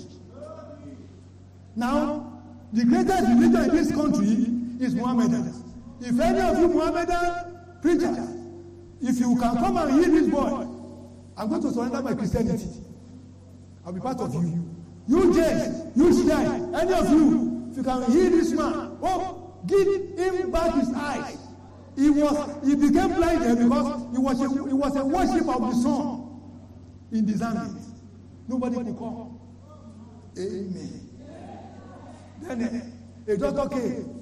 Now, the greatest religion in this country is Mohammedan. If any of you Mohammedan preachers, if you can come and heal this boy, I'm going to surrender my Christianity. I'll be part of you. You James, you Shiite, any of you, if you can heal this man, oh, give him back his eyes. He was he became blinded because he was a, he was a worshiper of the sun in discernment. Nobody could come. Amen. Then a, a doctor came.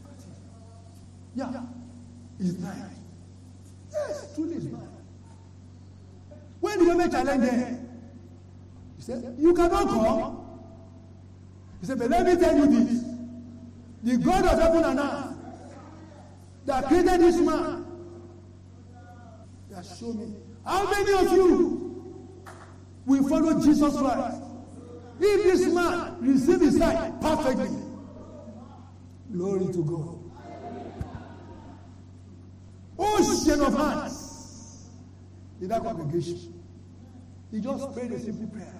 Yeah, he's blind. Yes, truly he's blind. When the government challenged him, he said, "You cannot come." He said, "But let me tell you this: the God of heaven and earth that created this man, he has shown me. How many of you will follow Jesus Christ? If this man receive his sight perfectly, glory to God. Ocean of hands in that congregation. He just prayed a simple prayer.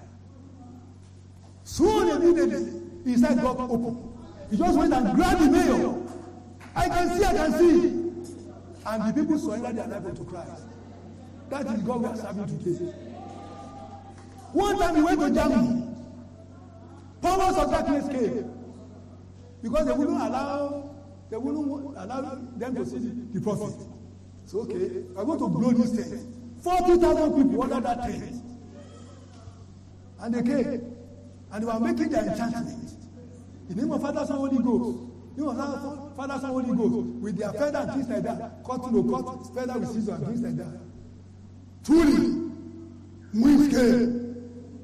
Soon immediately, his sight got open. He just went and grabbed the mail. I can see, I can see. And the people surrendered their life unto Christ. That is God we are serving today. One time he went to Germany. Powers of darkness came. Because they wouldn't allow, they wouldn't allow them to see the, the prophet. So, okay, I'm going to blow this tent. forty thousand people under that tent. And they came. And they were making their enchantment. In the name of Father, Son, Holy Ghost. You know, Father, Son, Holy Ghost, with their feather and things like that, cut to cut feather with scissors and things like that. Truly, winds came,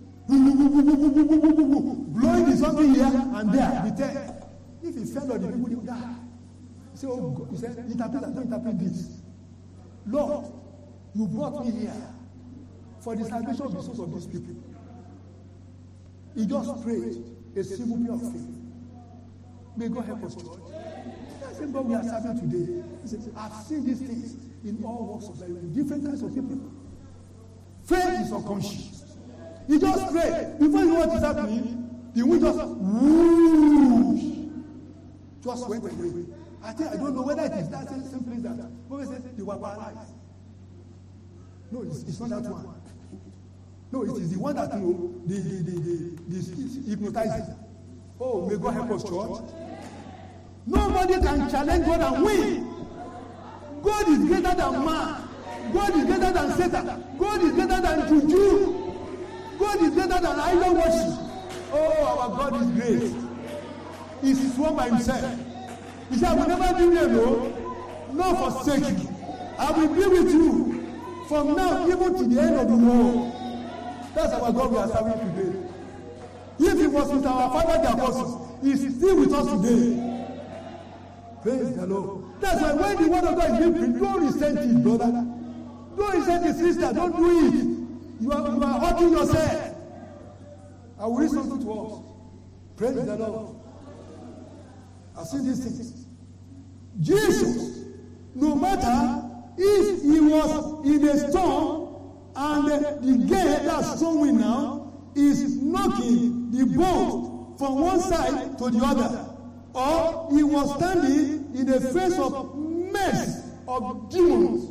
blowing is something here and there. The tent. If he fell on the people, he would die. He said, "Oh God," he said, "Interpret, don't interpret this. Lord, you brought me here for the salvation of the souls of these people." He just prayed a simple prayer of faith. May God help us, church. That's the same God we are serving today. He says, "I've seen these things in all walks of life, in different kinds of people." Faith is unconscious. He just prayed. Before you know what is happening, the wind just whoosh, just went away. I think I don't know whether it is that same, same place that Moses said they were paralyzed. No, it's, it's not that one. No, it is the one that you know, the the the the, the hypnotizing. Oh, may God help us, church. Nobody can challenge God and win. God is greater than man. God is greater than Satan. God is greater than juju. God is greater than idol worship. Oh, our God is great. He's sworn by himself. He said, "I will never leave you alone, nor forsake you. I will be with you from now even to the end of the world." That's our God we are serving today. If he was with our father the apostles, he's still with us today. Praise the Lord. That's why when the word of God is being preached, don't resent it, brother. Don't resent it, sister. Don't do it. You are, you are hurting yourself. I will read something to us. Praise the Lord. I've seen these things. Jesus, no matter if he was in a storm and the gate that's showing now is knocking the boat from one side to the other, or he was standing in the face of mess of demons,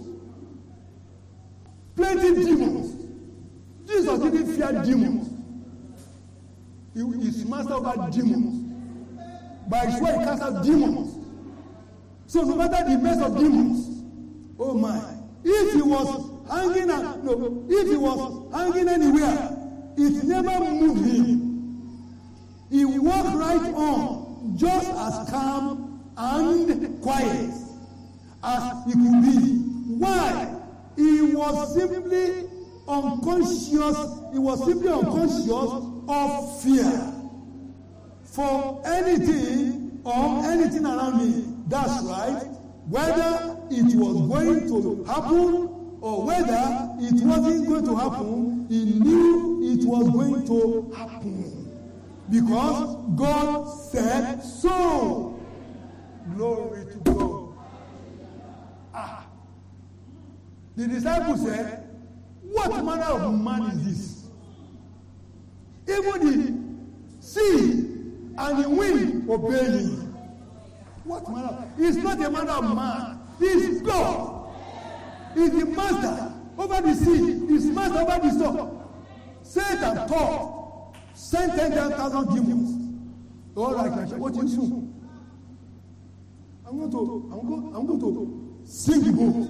plenty demons. Jesus didn't fear demons. He is master over demons. By his way, he cast out demons. So no matter the mess of demons, oh my, if he was hanging out, no, if he was hanging anywhere, it never moved him. He walked right on, just as calm and quiet as he could be. Why? He was simply unconscious. He was simply unconscious of fear for anything or anything around him. That's right. Whether it was going to happen or whether it wasn't going to happen, he knew it was going to happen. Because God said so. Glory to God. Ah. The disciples said, what manner of man is this? Even the sea and the wind obey him. What manner of? He's not a manner of man. He's God. He's the master over the sea. He's master over the storm. Satan thought, sent ten thousand demons. All right, what you do? I'm going to, I'm going, I'm going to sing the boat.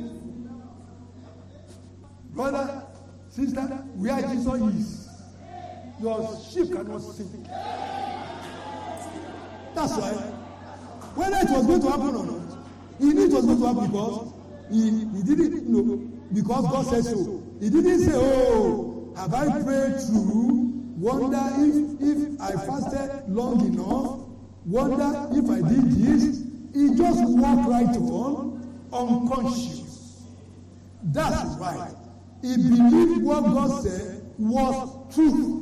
Brother, sister, where Jesus is, your ship cannot sink. That's right. Whether it was going to happen or not, he knew it was going to happen because he, he didn't know, because God said so. He didn't say, oh, have I prayed through? Wonder if, if I fasted long enough? Wonder if I did this? He just walked right on, unconscious. That's right. He believed what God said was truth.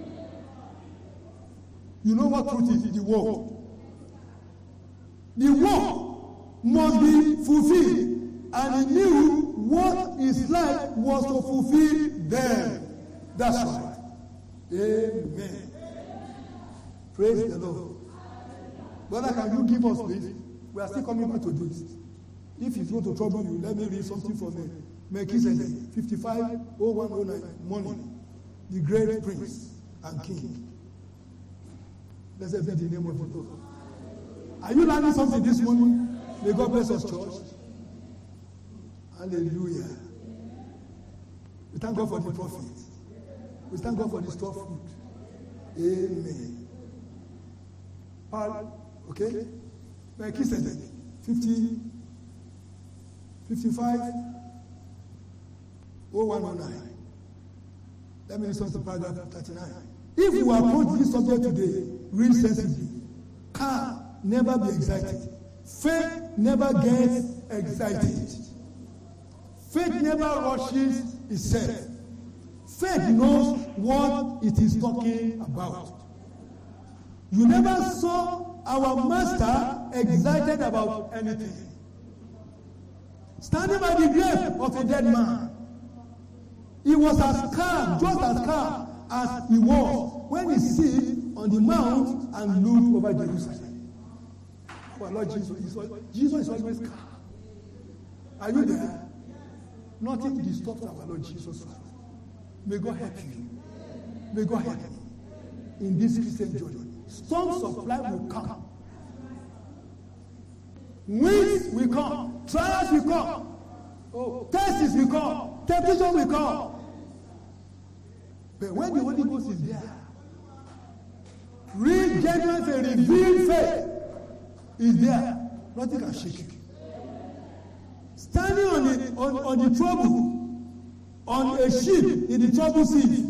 You know what truth is? The word. The word must be fulfilled. And he knew what his life was to fulfill them. That's right. Amen. Praise the Lord. Brother, can you give us this? We are still coming back to this. If it's going to trouble you, let me read something from me. Melchizedek, fifty-five oh one oh nine, morning, the great prince and king. Blessed be the name of the Lord. Are you learning something this morning? May God bless us, church. Hallelujah. We thank God for the prophet. We thank God for the store food. Amen. Paul, okay? Melchizedek, fifty, fifty-five oh one oh nine. Let me read something, paragraph thirty-nine. If we approach this subject today, real sensibly, calm, never be excited. Faith never gets excited. Faith never rushes itself. Faith knows what it is talking about. You never saw our master excited about anything. Standing by the grave of a dead man, he was as calm, just as calm as he was when he sit on the mount and looked over Jerusalem. Our Lord Jesus is, Jesus is always calm. Are you there? Nothing disturbs our Lord Jesus Christ. May God help you. May God help you in this Christian journey. Storms of life will come. Winds will come. Trials will come. Oh, tests will come. Temptation will come. But when the Holy Ghost is there, real, genuine, and revealed faith is there. Nothing can shake you. Standing on the, on, on the trouble, on a ship in the troubled sea,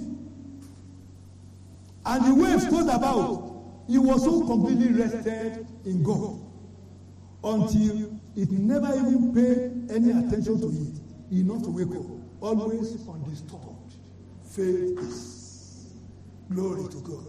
and the waves tossed about, he was so completely rested in God until it never even paid any attention to it, enough to wake up, always undisturbed. Faith is. Glory to God.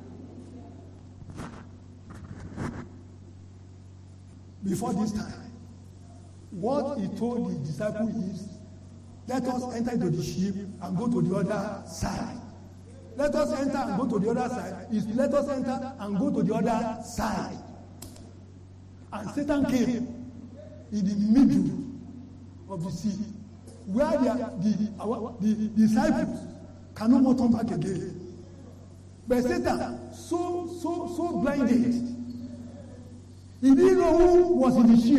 Before this time, what he told the disciples is, let us enter into the ship and go to the other side. Let us enter and go to the other side. Is let us enter and go to the other side. And Satan came in the middle of the sea, where the, the, our, the disciples cannot more turn back again. But Satan, so so so blinded, he didn't know who was in the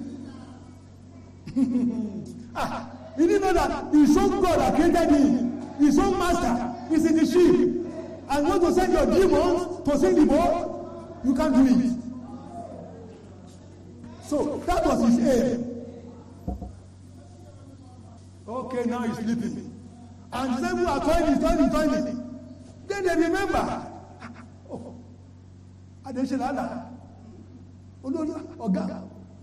ship. ah, he didn't know that his own God that created him, his own master, is in the ship. And want to send your demons to sing the boat, you can't do it. So that was his aim. Okay, now he's sleeping. And the same people are toiling, toiling, toiling. Then they remember. Oh, Adeshelala. Oga.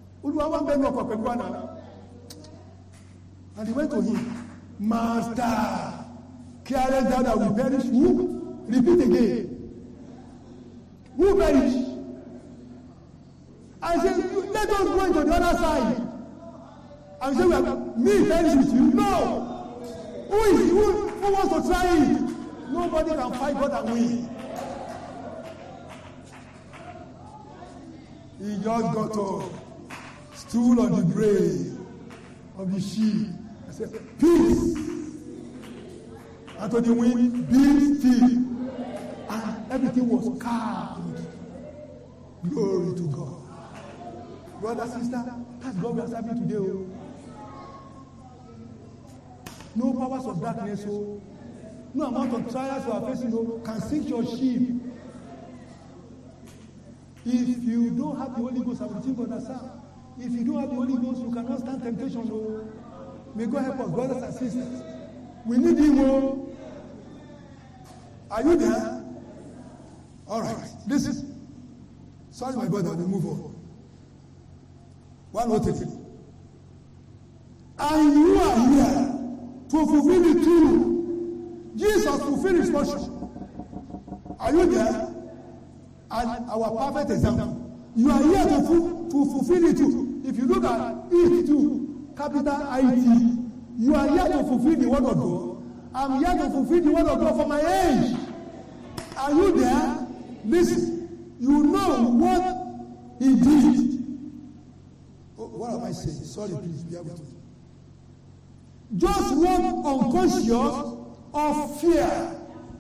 And he went to him. Master, careless thou that will perish. Who? Repeat again. Who perish? I said, let us go into the other side. I said, well, me perish with you? No. Who is who, who wants to try it? Nobody can fight God and win. He just got up, stood on the brain of the sheep. I said, peace. And to the wind, be still. And everything was calm. Glory to God. Brother, sister, that's God we are serving today. Oh. No powers of darkness, oh. No amount of trials you are facing, oh, can sink your ship. If you don't have the Holy Ghost, I will think understand. If you don't have the Holy Ghost, you cannot stand temptation. Oh. May God help us, brothers and sisters. We need Him. Oh. Are you there? All right. This is. Sorry, my brother. We move on. One more thing. And you are here to fulfill the truth. Jesus fulfilled His portion. Are you there? And our perfect example. You are here to, fu- to fulfill it too. If you look at it too, capital I T, you are here to fulfill the word of God. I'm here to fulfill the word of God for my age. Are you there? Listen, you know what He did. Oh, what am I saying? Sorry, please, be able to. Just walk unconscious of fear.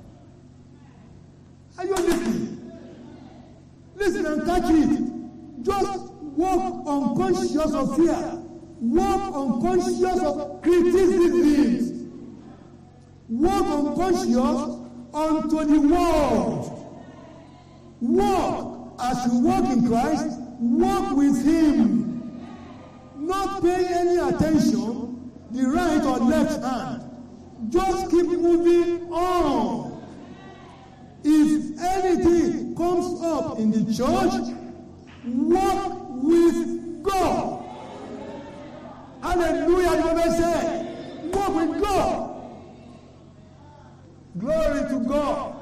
Are you listening? Listen and catch it. Just walk unconscious of fear. Walk unconscious of criticism. Walk unconscious unto the world. Walk as you walk in Christ. Walk with Him. Not pay any attention, the right or left hand. Just keep moving on. If anything comes up in the church, walk with God. Hallelujah, you may say, walk with God. Glory to God.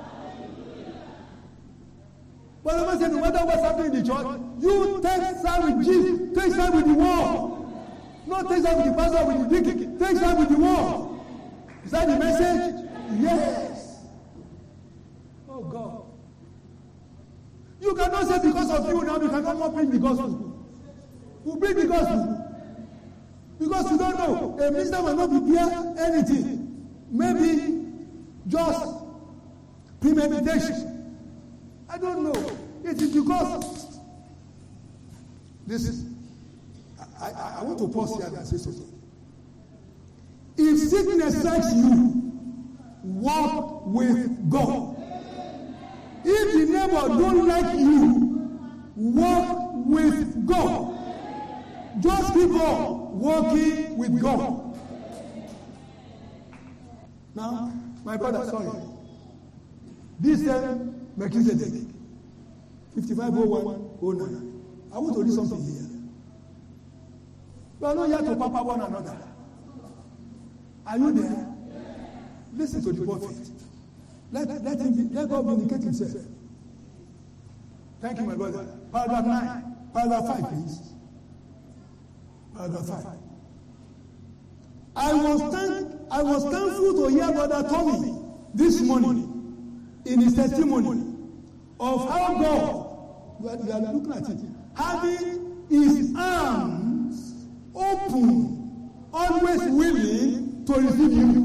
But I say, no matter what's happening in the church, you take side with Jesus, take side with the world. Not take side with the pastor, with the deacon, take side with the world. Is that the message? Yes. Oh God. You cannot say because of you now, you cannot more preach the gospel. Who bring the gospel? Because you don't know. A minister will not prepare anything. Maybe just premeditation. I don't know. It is because this is. I, I, I want to pause here and say something. If sickness strikes you, walk with God. If the neighbor don't like you, walk with God. Just keep on walking with God. Now, my brother, sorry. This time, Melchizedek, fifty-five oh one oh nine. I want to read something here. We are not here to pamper one another. Are you there? Listen to the prophet. Let, let, him be, let God vindicate Himself. Thank you, my brother. Paragraph nine. Paragraph five, please. Paragraph five. I was thank, I was thankful to hear Brother Tommy this morning in his testimony of how God, we are, we are looking at it, having His arms open, always willing to receive you.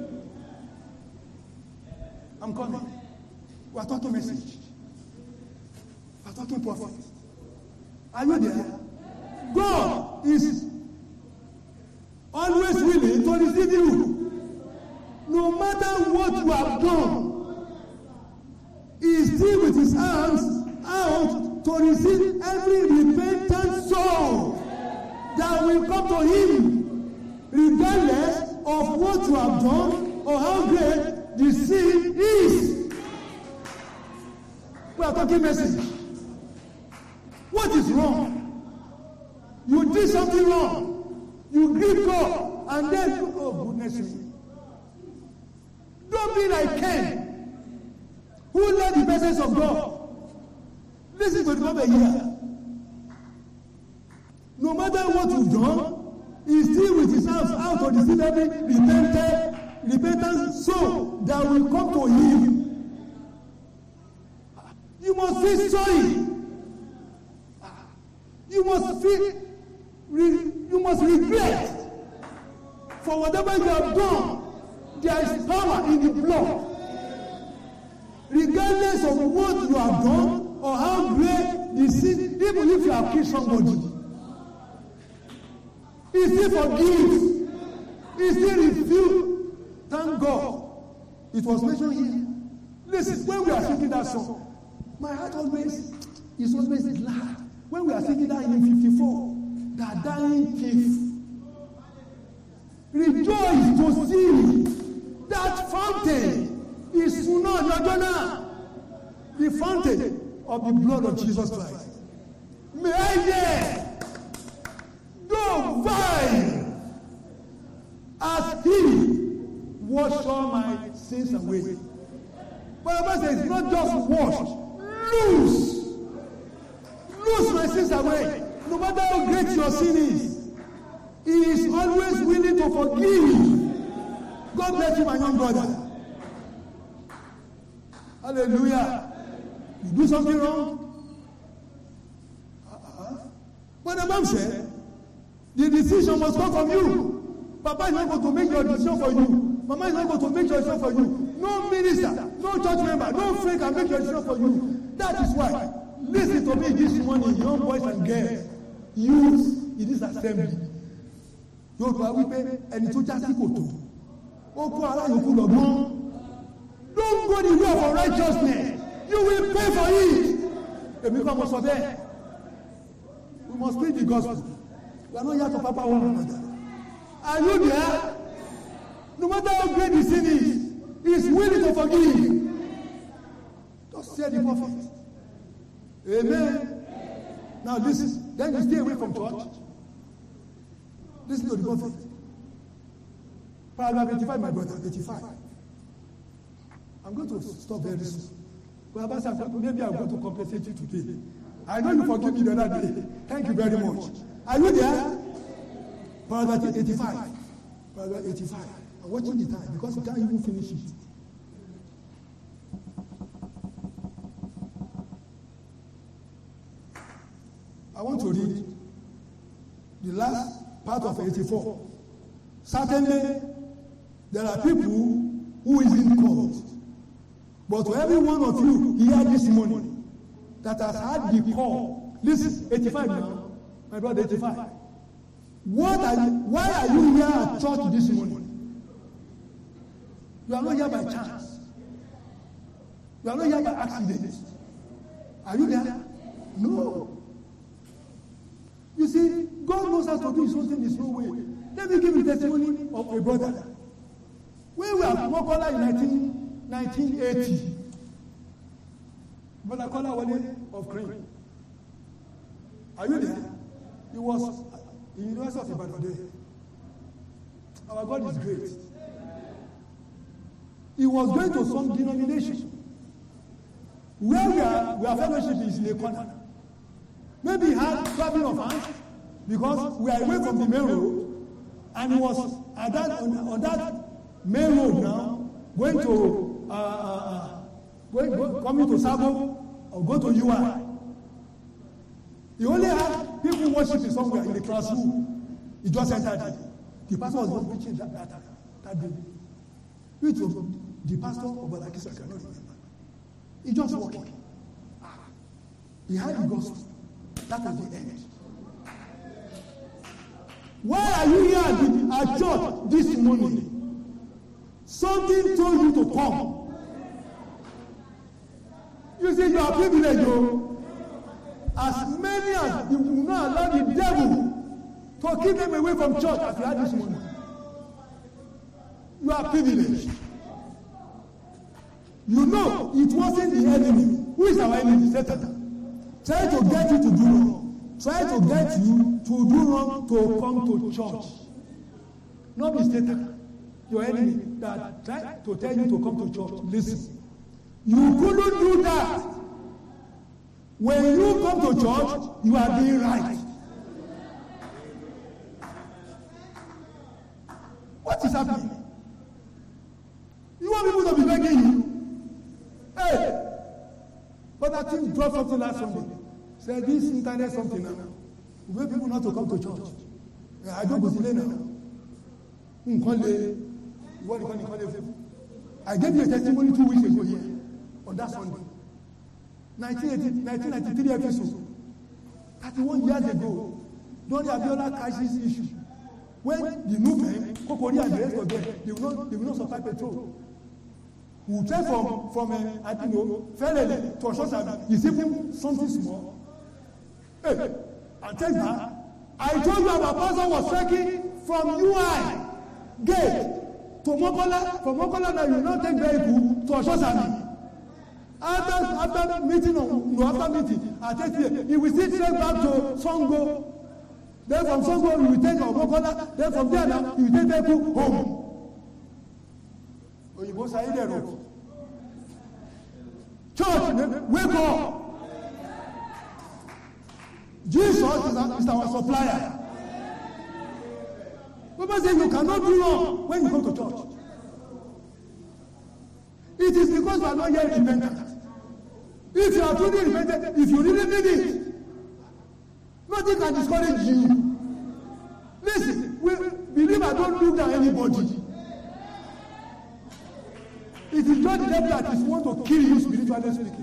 I'm coming. We are talking message. We are talking prophet. Are you there? God is always willing to receive you. No matter what you have done, He is still with His arms out to receive every repentant soul that will come to Him, regardless of what you have done or how great the sin is. We are talking message. What is wrong? You did something wrong. You grieved God, and then, oh goodness me. Don't be like Cain, who led the presence of God. Listen to the Bible here. No matter what you've done, he still with his hands out to deceive every repentant, repentant soul that will come to him. You must feel sorry. You must feel, you must regret for whatever you have done. There is power in the blood. Regardless of what you have done or how great the sin, even if you have killed somebody, he still forgives. He still refuses. Thank God. It was mentioned here. Listen, when we are singing that song, my heart always is always loud. When we are singing that in fifty-four, that dying thief, rejoice to see that fountain is Sunon Yodona, the fountain of the blood of Jesus Christ. May I hear, go vile as he washed all my sins away. But the Bible says, not just wash, lose. Lose my sins away. No matter how great your sin is, he is always willing to forgive. God bless you, my young brother. Hallelujah. You do something wrong? Uh-uh. But the mom said, the decision must come from you. Papa is not going to make your decision for you. Mama is not going to make your decision for you. No minister, no church member, no friend can make your decision for you. That is why, listen to me this morning, young boys and girls, youths in this assembly. Yorùbá wípé ẹni tó já sí kòtò. Ó kó ara yòókù lọ́gbọ́n. Don't go the way of unrighteousness. You will pay for it. Èmi kọ́ mo sọ bẹ́ẹ̀. We must preach the gospel. We are not here to papa one another. Are you there? No matter how great the sin is, he is willing to forgive. Just say the prophet. Amen. Now this is, then you stay away from church. Listen to the prophet. Paragraph eighty-five, my brother, eighty-five. I'm going to stop very soon. But maybe I'm going to compensate you today. I know you forgive me the other day. Thank you very much. Are you there? Paragraph eighty-five. Paragraph eighty-five. I'm watching the time because we can't even finish it. I want to read the last part of eighty-four. Certainly, there are people who is in court. But to every one of you here this morning that has had the call, listen, eighty-five now, my brother, eighty-five. What are you, why are you here at church this morning? You are not here by chance. You are not here by accident. Are you there? No. You see, God knows how to do something this no way. Let me give you the testimony of a brother. When we were at Mokola in nineteen eighty, Brother Kola Wale of Green. Are you there? He was in the University of Ibadan. Our God is great. He was going to some denomination where we are, we are fellowship is in a corner. Maybe he had clapping of hands because we are away from the main road, and he was at that on, on that main road now, going to uh, uh, going, go, coming to Sabo or go to U I. He only had people worshiping somewhere in the classroom. He just entered it. The pastor was not preaching that that, that day. Which was the pastor of Balakisa, I cannot remember. He just walking. He had the gospel. That was the end. Why are you here at, the, at church this morning? Something told you to come. You see, you are privileged, though. As many as you will not allow the devil to keep them away from church as you had this morning. You are privileged. You know it wasn't the enemy. Who is our enemy? Satan. Try to get you to do wrong. Try to get you to do wrong to come to church. Not be Satan, your enemy, that try to tell you to come to church. Listen. You couldn't do that. When you come to church, you are being right. What is happening? You want people to be begging you? Hey! But I think dropped something last Sunday. Said this internet something now. We want people not to come to church. I don't go to now. I gave you a testimony two weeks ago here on that Sunday. nineteen ninety-three episode. thirty-one years ago. During the Abiola crisis issue. When the movement, Kokori and the rest of them, they will not, they will not supply petrol. We will try from, from uh, I don't know, Ferele to Oshosa, it's even something small. Hey, I tell you that, I told you our pastor was trekking from U I gate to Mokola, from Mokola now you will not take vehicle to Oshosa. After, after meeting, no, after meeting, I take here, he will still trek back to Songo. Then from Songo, we will take our Mokola. Then from there now, we will take people home. Oyinbo say there road. Church, wake up. Jesus is, a, is our supplier. People say you cannot do wrong when you come to church. It is because you are not yet repentant. If you are truly repentant, if you really mean it, nothing can discourage you. Listen, we believe I don't look down anybody. It is just the devil that is want to kill you spiritually speaking.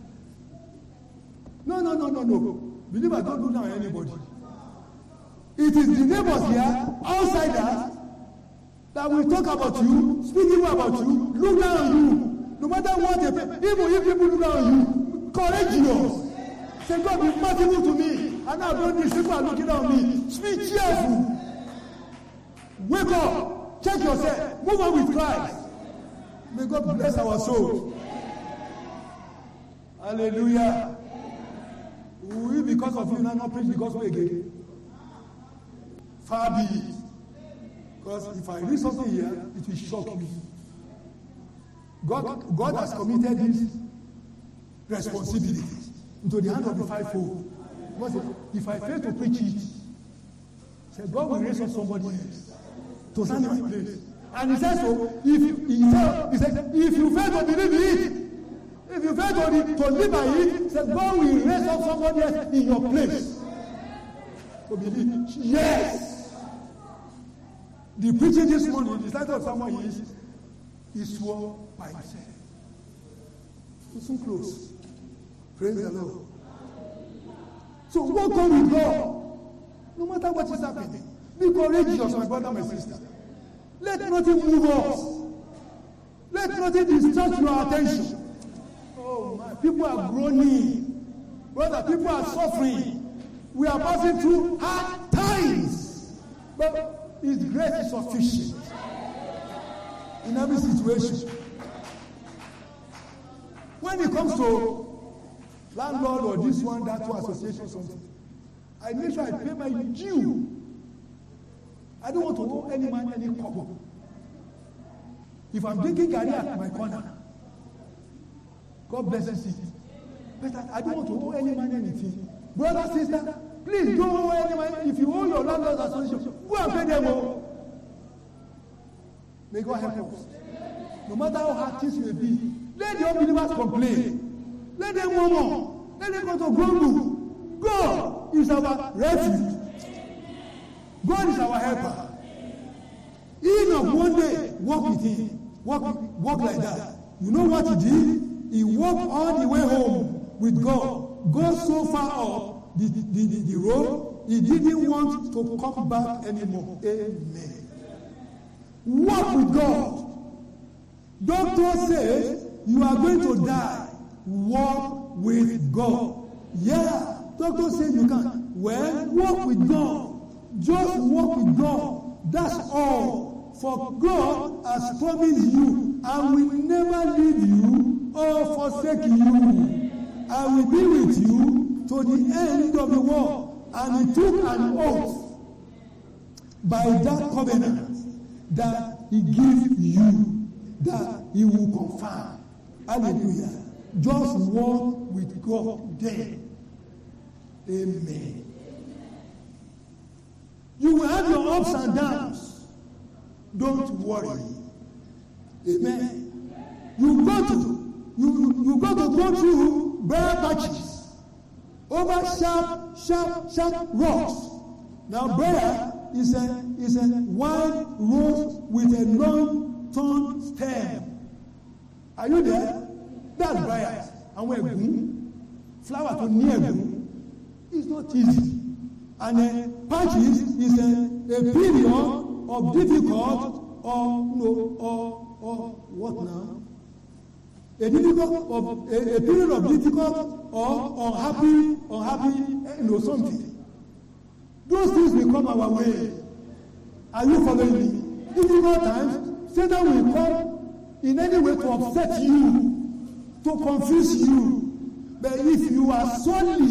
No, no, no, no, no. Believe I don't look down anybody. It is the neighbors here, outsiders, that will talk about you, speak evil about you, look down on you. No matter what, even if people look down on you, courageous. Say, God, be merciful to me. And now don't these people are looking down on me. Speak cheerful. Wake up. Check yourself. Move on with Christ. May God bless our soul. Hallelujah. We, because of you, now not preach the gospel again. Far be it. Because if I read something here, it will shock me. God, God has committed this responsibility into the hand of the fivefold. If I fail to preach it, say God will raise up somebody else to stand in my place. And he says so, if he said, he said, if you fail to believe it, if you fail to, to live by it, he said God will raise up somebody else in your place. To believe. Yes. The preaching this morning, the title of someone is, he swore by himself. Listen close. Praise the Lord. So walk on with God. No matter what is happening. Be courageous, my brother, my sister. Let nothing move us. Let nothing distract your attention. Oh my, people are groaning. Brother, people are suffering. We are passing through hard times. But His grace is sufficient in every situation. When it comes to landlord or this one, that one, association, something, I make sure I pay my due. I don't want to owe any man any couple. If I'm drinking Gary at my corner, God bless you. But I don't want to owe any man anything. Brother, sister, please don't owe any man. If you owe your landlord's association, go and pay them all. May God help us. No matter how hard things may be, let the unbelievers complain. Let them murmur. Let them go to grumble. God is our refuge. God is our helper. Enoch one day walk with him. Walk, walk like that. You know what he did? He walked all the way home with God. Got so far up the, the, the, the road, he didn't want to come back anymore. Amen. Walk with God. Doctor says you are going to die. Walk with God. Yeah, doctor says you can. Well, walk with God. Just walk with God. That's all. for God has promised you, I will never leave you or forsake you. I will be with you to the end of the world. And he took an oath by that covenant that he gives you, that he will confirm. Hallelujah. Just walk with God there. Amen. You will have your ups and downs. Don't worry. Amen. You got to you you got to go through bare patches, over sharp, sharp, sharp rocks. Now, bare is a is a wide rose with a long thorn stem. Are you there? That's bare. And when flower to near you, it's not easy. And uh, patches is a, a period of difficult or no or or what now? A difficult of a, a period of difficult or unhappy, unhappy, you know, something. Those things will come our way. Are you following me? Difficult times, Satan will come in any way to upset you, to confuse you. But if you are solid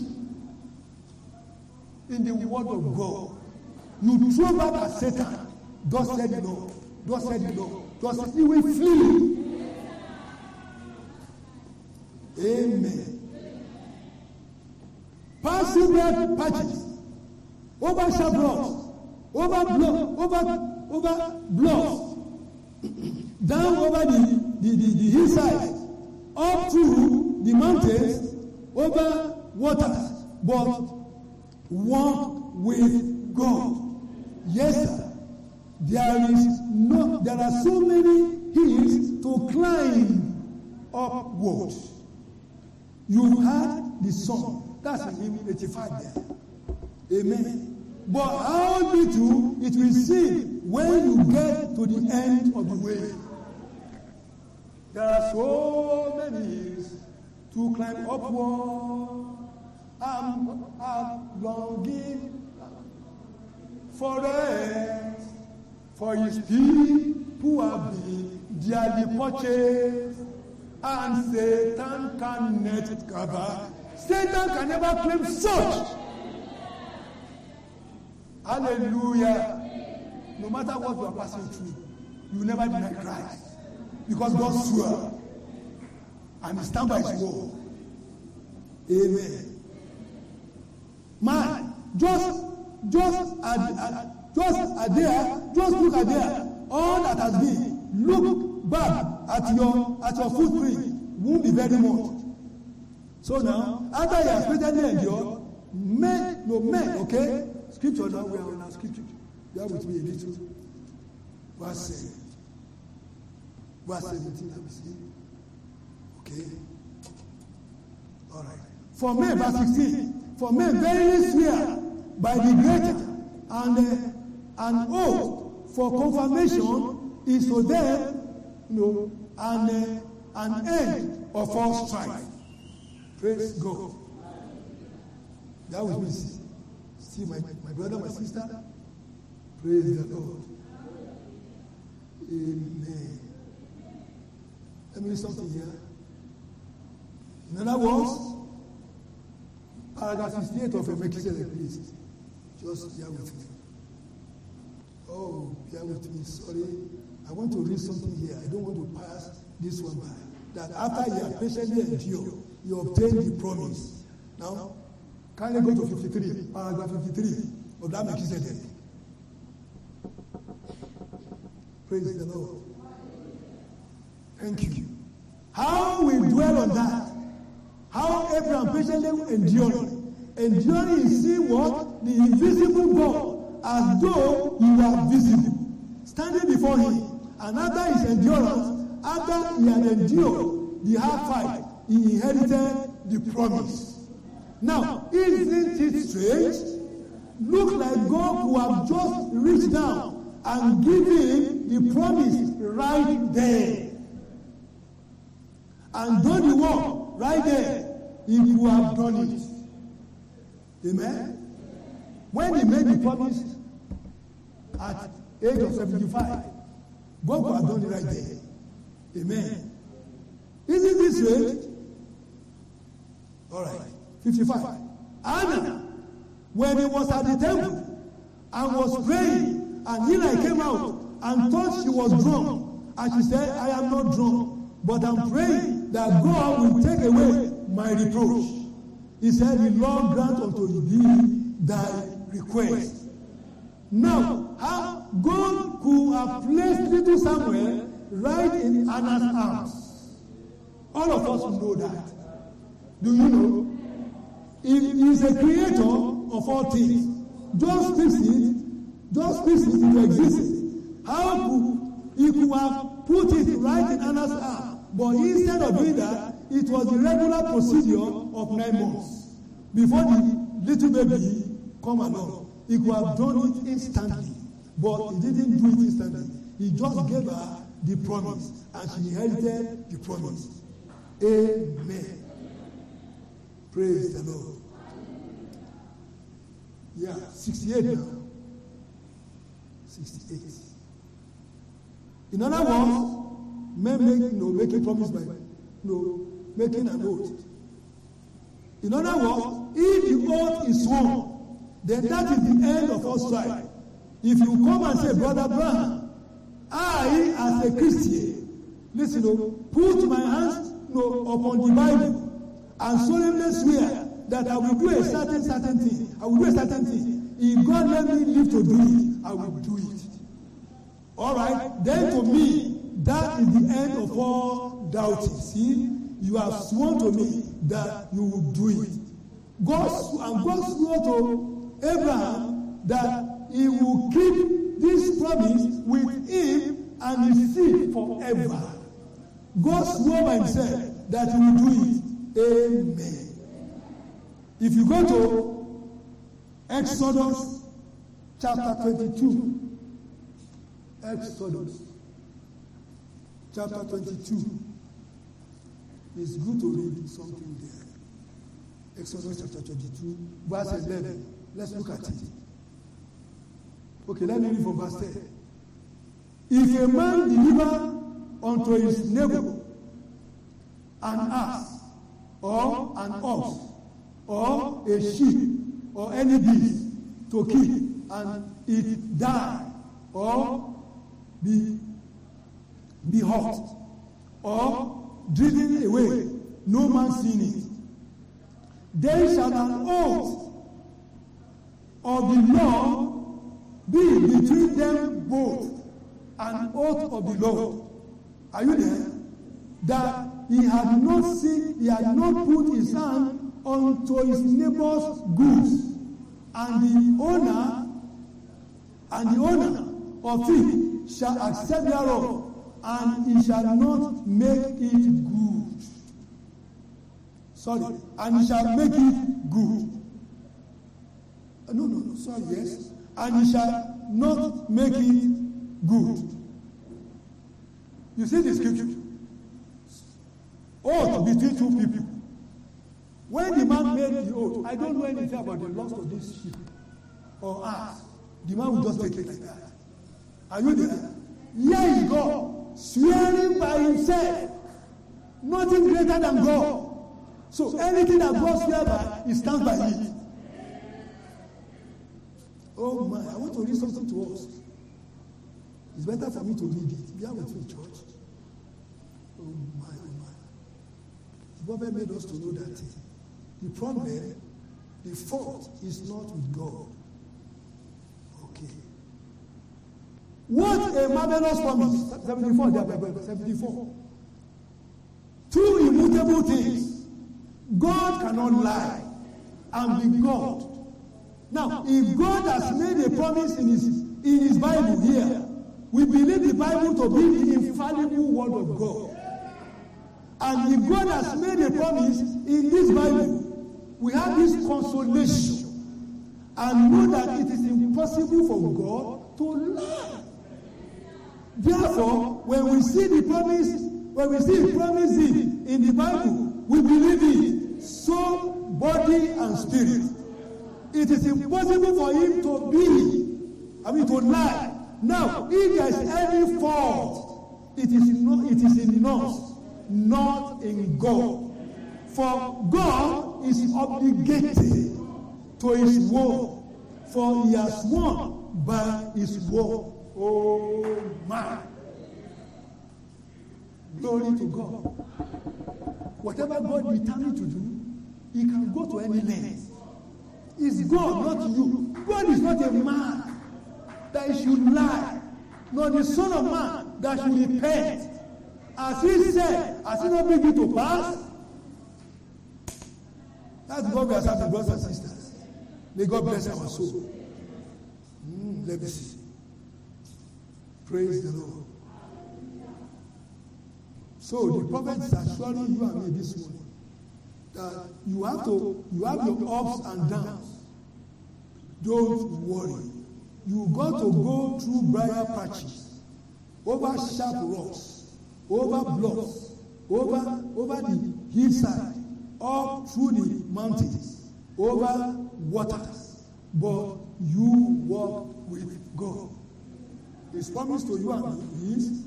in the word of God, you throw back at Satan. Thus said the Lord. Thus said the Lord. Thus said he will flee. Amen. Passing their patches over sharp rocks, over blood, over over blocks, down over the, the, the, the hillside, up through the mountains, over waters, but walk with God. Yes, sir. There is no there are so many hills to climb upwards. You had the sun. That's in hymn eighty-five there. Amen. But how little it will seem when you get to the end of the way. There are so many hills to climb upward. I'm, I'm longing for rest, for his people have been dearly purchased, and Satan can net cover. Satan can never claim such. Hallelujah. No matter what you are passing through, you never deny Christ. Because God swore and he stand by his word. Amen. Man, just just at, at just at there, just look at there. All that has been, look back at your at your footprint, won't be very much. So now, after you have patiently endured, men, no men, okay? Scripture now, we are on our scripture. You are with me a little. Verse seven. Verse seventeen, let me see. Okay. All right. For men, verse sixteen. For men verily swear by the greater, and uh, an oath for confirmation is to them, you know, an, uh, an end of all strife. Praise God. That was me. See, see my, my brother, my sister. Praise the Lord. Amen. Let me read something here. In other words, paragraph sixty-eight of Melchizedek, please. Just bear with me. Oh, bear with me. Sorry. I want to read something here. I don't want to pass this one by. That after you have patiently endured, you obtain the promise. Now, can you go to fifty-three, paragraph fifty-three of that Melchizedek? Praise the Lord. Thank you. How we dwell on that? How Abraham patiently endured. Enduring is see what? The invisible God, as though you are visible. Standing before him. And after his endurance, after he had endured the hard fight, he inherited the promise. Now, isn't it strange? Look like God who have just reached down and given the promise right there. And done the work right there, if you have done it. Amen? When he made the promise at age of seventy-five. God could have done it right there. Amen. Isn't this way? All right. fifty-five. Anna, when he was at the temple and was praying, and Eli came out and thought she was drunk, and she said, I am not drunk, but I'm praying that God will take away my reproach. He said, the Lord grant unto thee thy request. Now, how God could have placed little Samuel right in Anna's arms. All of us know that. Do you know? He is a creator of all things. Just fix it, just fix it into existence. How could he could have put it right in Anna's arm? But instead of doing that, it was the regular procedure of nine months. Before the little baby come along, he could have done it instantly. But he didn't do it instantly. He just gave her the promise, and she inherited the promise. Amen. Praise the Lord. Yeah, sixty-eight now. sixty-eight. In other words, men make, you know, making promise by, you know, making an oath. In other words, if the oath is sworn, then that is the end of all strife. If you come and say, Brother Abraham, I, as a Christian, listen, you know, put my hands, you know, upon the Bible and solemnly swear that I will do a certain certain thing. I will do a certain thing. If God let me live to do it, I will do it. All right? Then to me, that is the end of all doubting. See, you have sworn to me that you will do it. God, and God swore to Abraham that he will keep this promise with him and his seed forever. God swore by himself that he will do it. Amen. If you go to Exodus chapter twenty-two, Exodus chapter twenty-two, it's good to read something there. Exodus chapter twenty-two, verse eleven. Let's look at it. Okay, let me read from verse ten. If a man deliver unto his neighbor an ass, or an ox, or a sheep, or any beast to kill, and it die, or be, be hurt, or driven away, no man seen it, then shall an oath of the law be between them both, an oath of the Lord. Are you there? That he had not seen, he had not put his hand unto his neighbor's goods, and the owner, and the owner of it shall accept thereof, and he shall not make it good. Sorry, and he shall make it good. No, no, no, sorry, yes. And he shall not make it good. You see the scripture? Oath between two people. When the man made the oath, I don't know anything about the loss of this sheep or ass. The man will just take it like that. Are you there? Here is God, swearing by himself. Nothing greater than God. So anything that God swears by, he stands by it. Oh my, I want to read something to us. It's better for me to read it. We are with me, church. Oh my, oh my. The Bible made us to know that the problem, the fault is not with God. Okay. What a marvelous promise. seventy-four, seventy-four. Two immutable things. God cannot lie and be God. Now, if God has made a promise in his, in his Bible here, we believe the Bible to be the infallible word of God. And if God has made a promise in this Bible, we have this consolation and know that it is impossible for God to lie. Therefore, when we see the promise, when we see the promise in, in the Bible, we believe it, soul, body, and spirit. It is impossible for him to be, I mean to lie, Now, if there is any fault, it is not, it is in us, not in God. For God is obligated to his word, for he has sworn by his word. Oh my. Glory to God. Whatever God determined to do, he can go to any length. It's God, not you. God is not a man that he should lie, nor the Son of Man that should repent. As he said, has he not bring it to pass? That's God we are serving, brothers and sisters. May God bless our soul. Mm, let me see. Praise the Lord. So the prophet is assuring you and me this morning that you have to, you have your ups and downs. Don't worry. You got to go through briar patches, over sharp rocks, over blocks, over over the hillside, up through the mountains, over waters. But you walk with God. His promise to you and me is,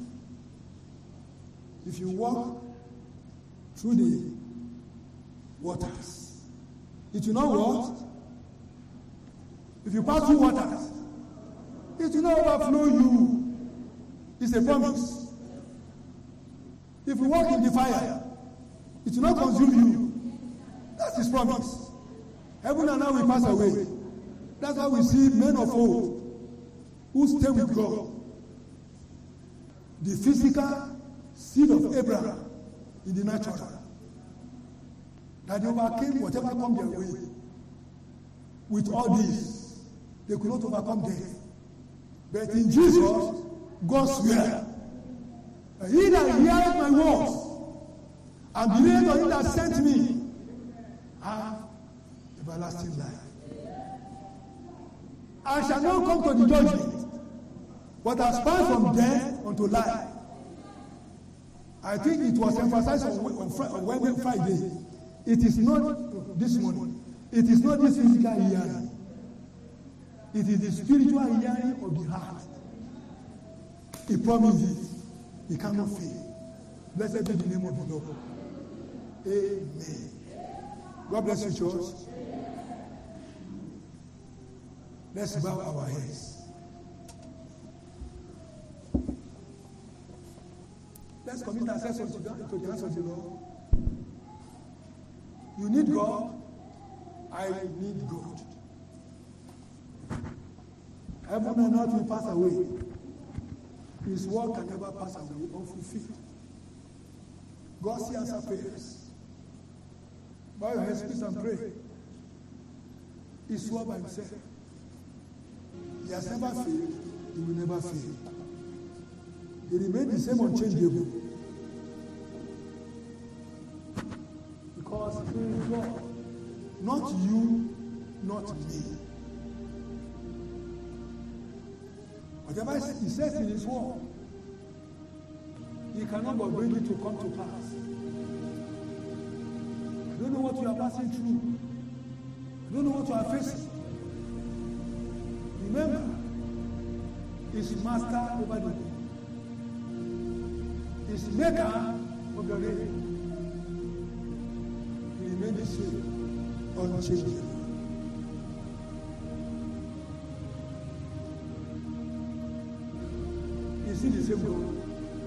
if you walk through the waters, it will not what? If you pass through waters, it will not overflow you. It's a promise. If you walk in the fire, it will not consume you. That's his promise. Heaven and earth will pass away. That's why we see men of old who stay with God. The physical seed of Abraham in the natural. That they overcame whatever come their way. With all this, they could not overcome death. But in Jesus, God swear, he that heareth my words and believeth on him that sent me, have everlasting life. I shall not come to the judgment, but has passed from death unto life. I think it was emphasized on, on, on, on Friday. It is not this morning. It is not this physical hearing. It is the spiritual hearing of the heart. He promises he cannot fail. Blessed be the name of the Lord. Amen. God bless you, church. Let's bow our heads. Let's commit ourselves to the hands of the Lord. You need God. I need God. Heaven and earth will pass away. His word can never pass away or fulfilled. God sees answer prayers. Bow your heads, please, and pray. He swore by himself. He has never failed. He will never fail. He remains the same, unchangeable. Because he is God. Not you, not me. Whatever he says in his word, he cannot but bring it to come to pass. I don't know what you are passing through. I don't know what you are facing. Remember, he's master over the world. He's maker of the rain. He remains the same, unchangeable. Is he the same God?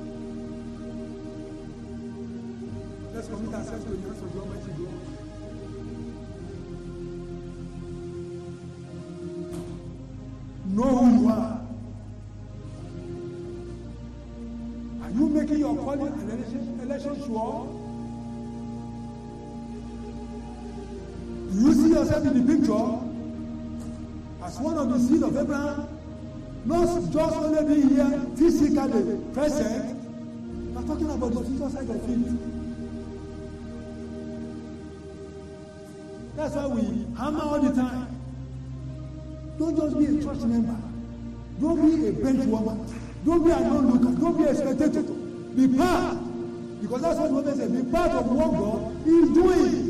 Let's commit ourselves to the hands of the Almighty God. Know who you are. Are you making your calling and election, election sure? Do you see yourself in the picture as one of the seed of Abraham? Not just only being here physically present, but talking about the spiritual side of it. That's why we hammer all the time. Don't just be a church member. Don't be a bench woman. Don't be a non-looker. Don't be a spectator. Be part. Because that's what the Bible says. Be part of what God is doing.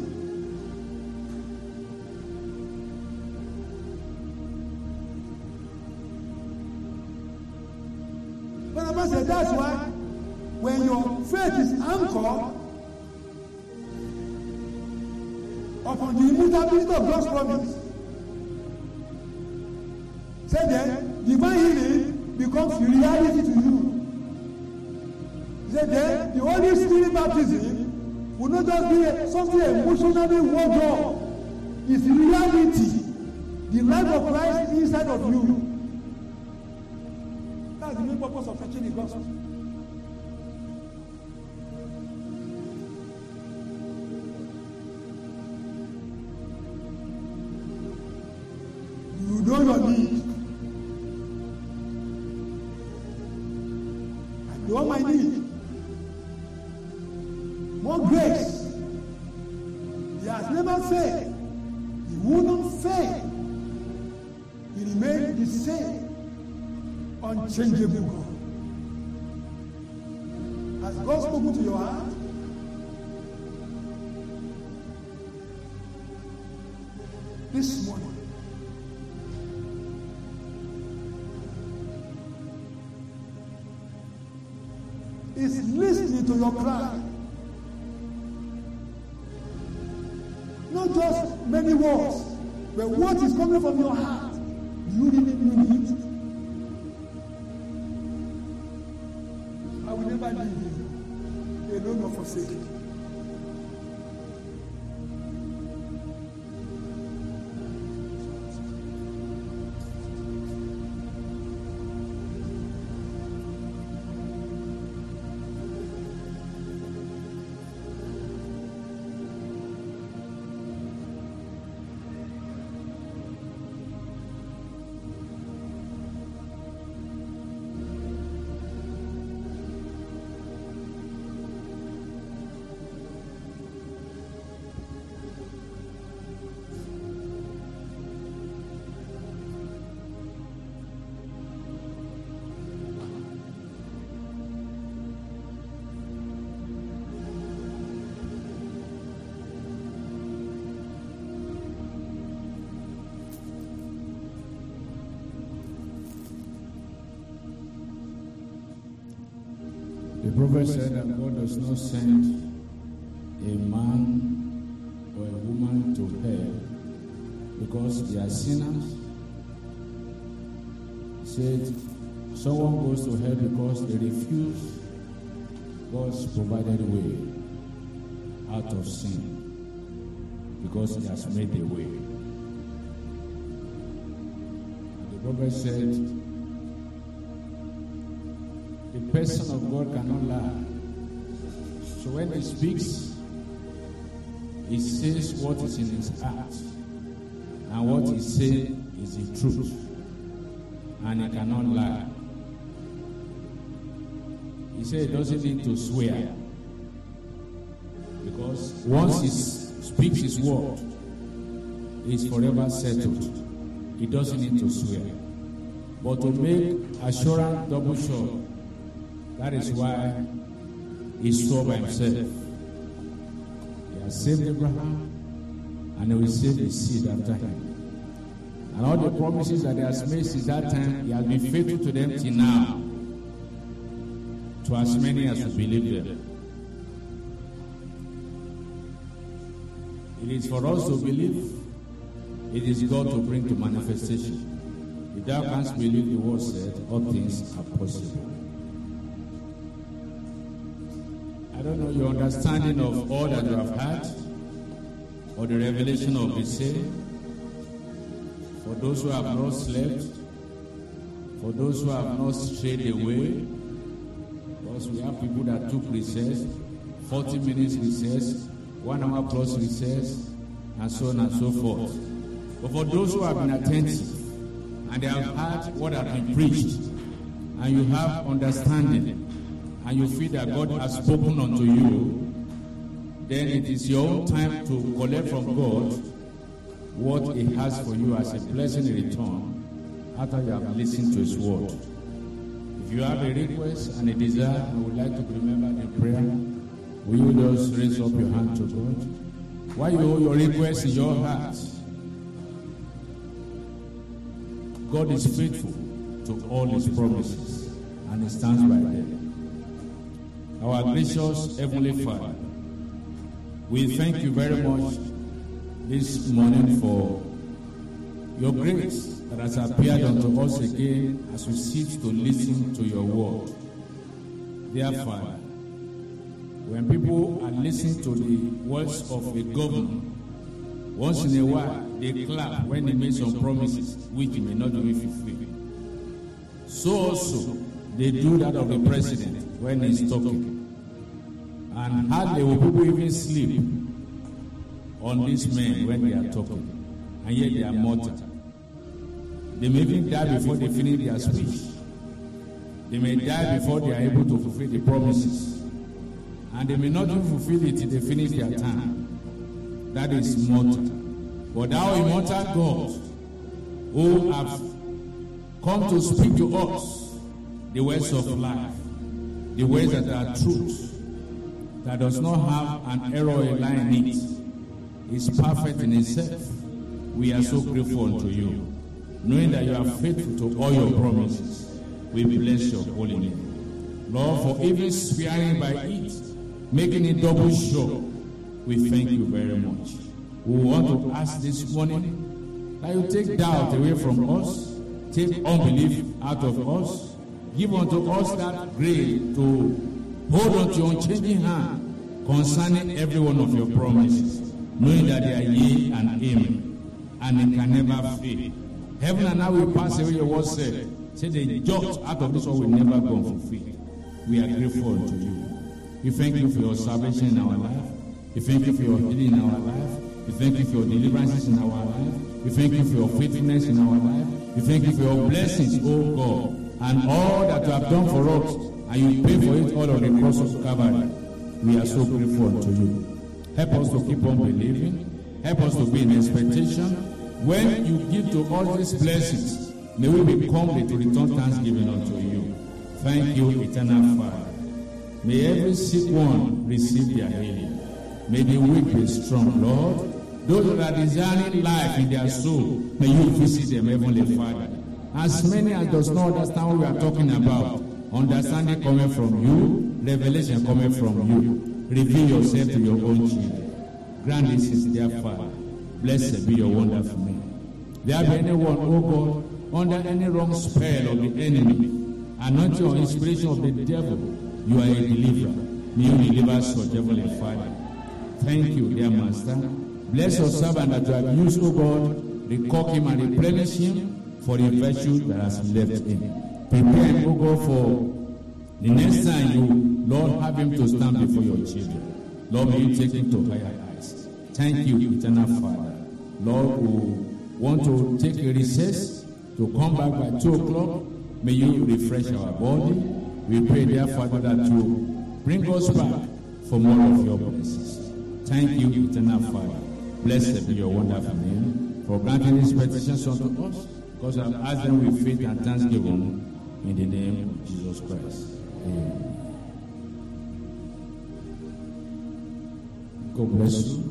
But I said that's why when your faith is anchored upon the immutability of God's promise, say then divine healing becomes a reality to you. Say then the Holy Spirit baptism will not just be a, something emotionally worked up. It's reality. The life of Christ inside of you. That's the main purpose of preaching the gospel. You know your need. I know my need. More grace. He has never failed. He will not fail. He remains the same, unchangeable God. Has God spoken to your heart? This morning, is listening to your cry. Not just many words, but what is coming from your heart. Do you really mean it? I will never leave you alone or forsake you. The prophet said that God does not send a man or a woman to hell because they are sinners. He said someone goes to hell because they refuse God's provided way out of sin because He has made a way. The prophet said the person of God cannot lie. So when He speaks, He says what is in His heart. And what He says is the truth. And He cannot lie. He said He doesn't need to swear. Because once He speaks His word, He is forever settled. He doesn't need to swear. But to make assurance double sure, that is why He swore by Himself. He has saved Abraham, and He will save His seed after him. And all the promises that He has made since that time, He has been faithful to them till now, to as many as believe them. It is for us to believe. It is God to bring to manifestation. If thou canst believe, the word said, all things are possible. I don't know your understanding of all that you have had, or the revelation of the same. For those who have not slept, for those who have not strayed away, because we have people that took recess, forty minutes recess, one hour plus recess, and so on and so forth. But for those who have been attentive, and they have heard what has been preached, and you have understanding, and you feel that God has spoken unto you, then it is your own time to collect from God what He has for you as a blessing in return after you have listened to His word. If you have a request and a desire and would like to be remembered in prayer, will you just raise up your hand to God? While you hold your request in your heart, God is faithful to all His promises. and he stands by them. Our gracious Heavenly Father, we thank you very much this morning for your grace that has appeared unto us again as we seek to listen to your word. Dear Father, when people are listening to the words of a governor, once in a while they clap when he made some promises which he may not be fulfilled. So also they do that of the president when he's talking. And hardly will people even sleep on these men when they are talking. And yet they are mortal. They may even die before they finish their speech. They may die before they are able to fulfill the promises. And they may not even fulfill it till they finish their time. That is mortal. But thou immortal God, who have come to speak to us the words of life, the words that are truth, that does not have an error or a lie in it, is perfect in itself. We are so grateful unto you, knowing that you are faithful to all your promises. We bless your holy name, Lord, for even swearing by it, making it double sure. We thank you very much. We want to ask this morning that you take doubt away from us, take unbelief out of us, give unto us that grace to hold on to your unchanging hand concerning every one of your promises, knowing that they are yea and amen, and it can never fail. Heaven and earth will pass away, your word said. Say the jot out of this one will never go unfulfilled. We are grateful unto you. We thank you for your salvation in our life. We thank you for your healing in our life. We thank you for your deliverances in our life. We thank you for your faithfulness in our life. We thank you for your blessings, oh God, and all that you have done for us, and you pay for it all on the cross of Calvary. We are so grateful unto you. Help us to keep on believing. Help us to be in expectation. When you give to us these blessings, may we become the to return thanksgiving unto you. Thank you, eternal Father. May every sick one receive their healing. May the weak be strong, Lord. Those that are desiring life in their soul, may you visit them, Heavenly Father. As many as does not understand what we are talking about, understanding coming from you, revelation coming from you. Reveal yourself to your own children. Grant this is their Father. Blessed be your wonderful name. There be anyone, oh God, under any wrong spell of the enemy, anointing or inspiration of the devil, you are a deliverer. May you deliver us, O Heavenly Father. Thank you, dear Master. Bless your servant that you have used, O God, recall him and replenish him for the virtue that has left him. Prepare him, O God, for the next time you, Lord, have him to stand before your children. Lord, may you take him to higher heights. Thank you, eternal Father. Lord, we want to take a recess to come back by two o'clock. May you refresh our body. We pray, dear Father, that you bring us back for more of your blessings. Thank you, eternal Father. Blessed be your wonderful name for granting these petitions unto us, because I've asked them with faith and thanksgiving in the name of Jesus Christ. Amen. God bless you.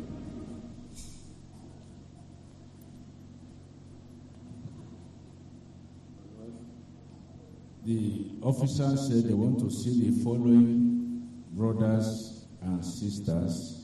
The officers said they want to see the following brothers and sisters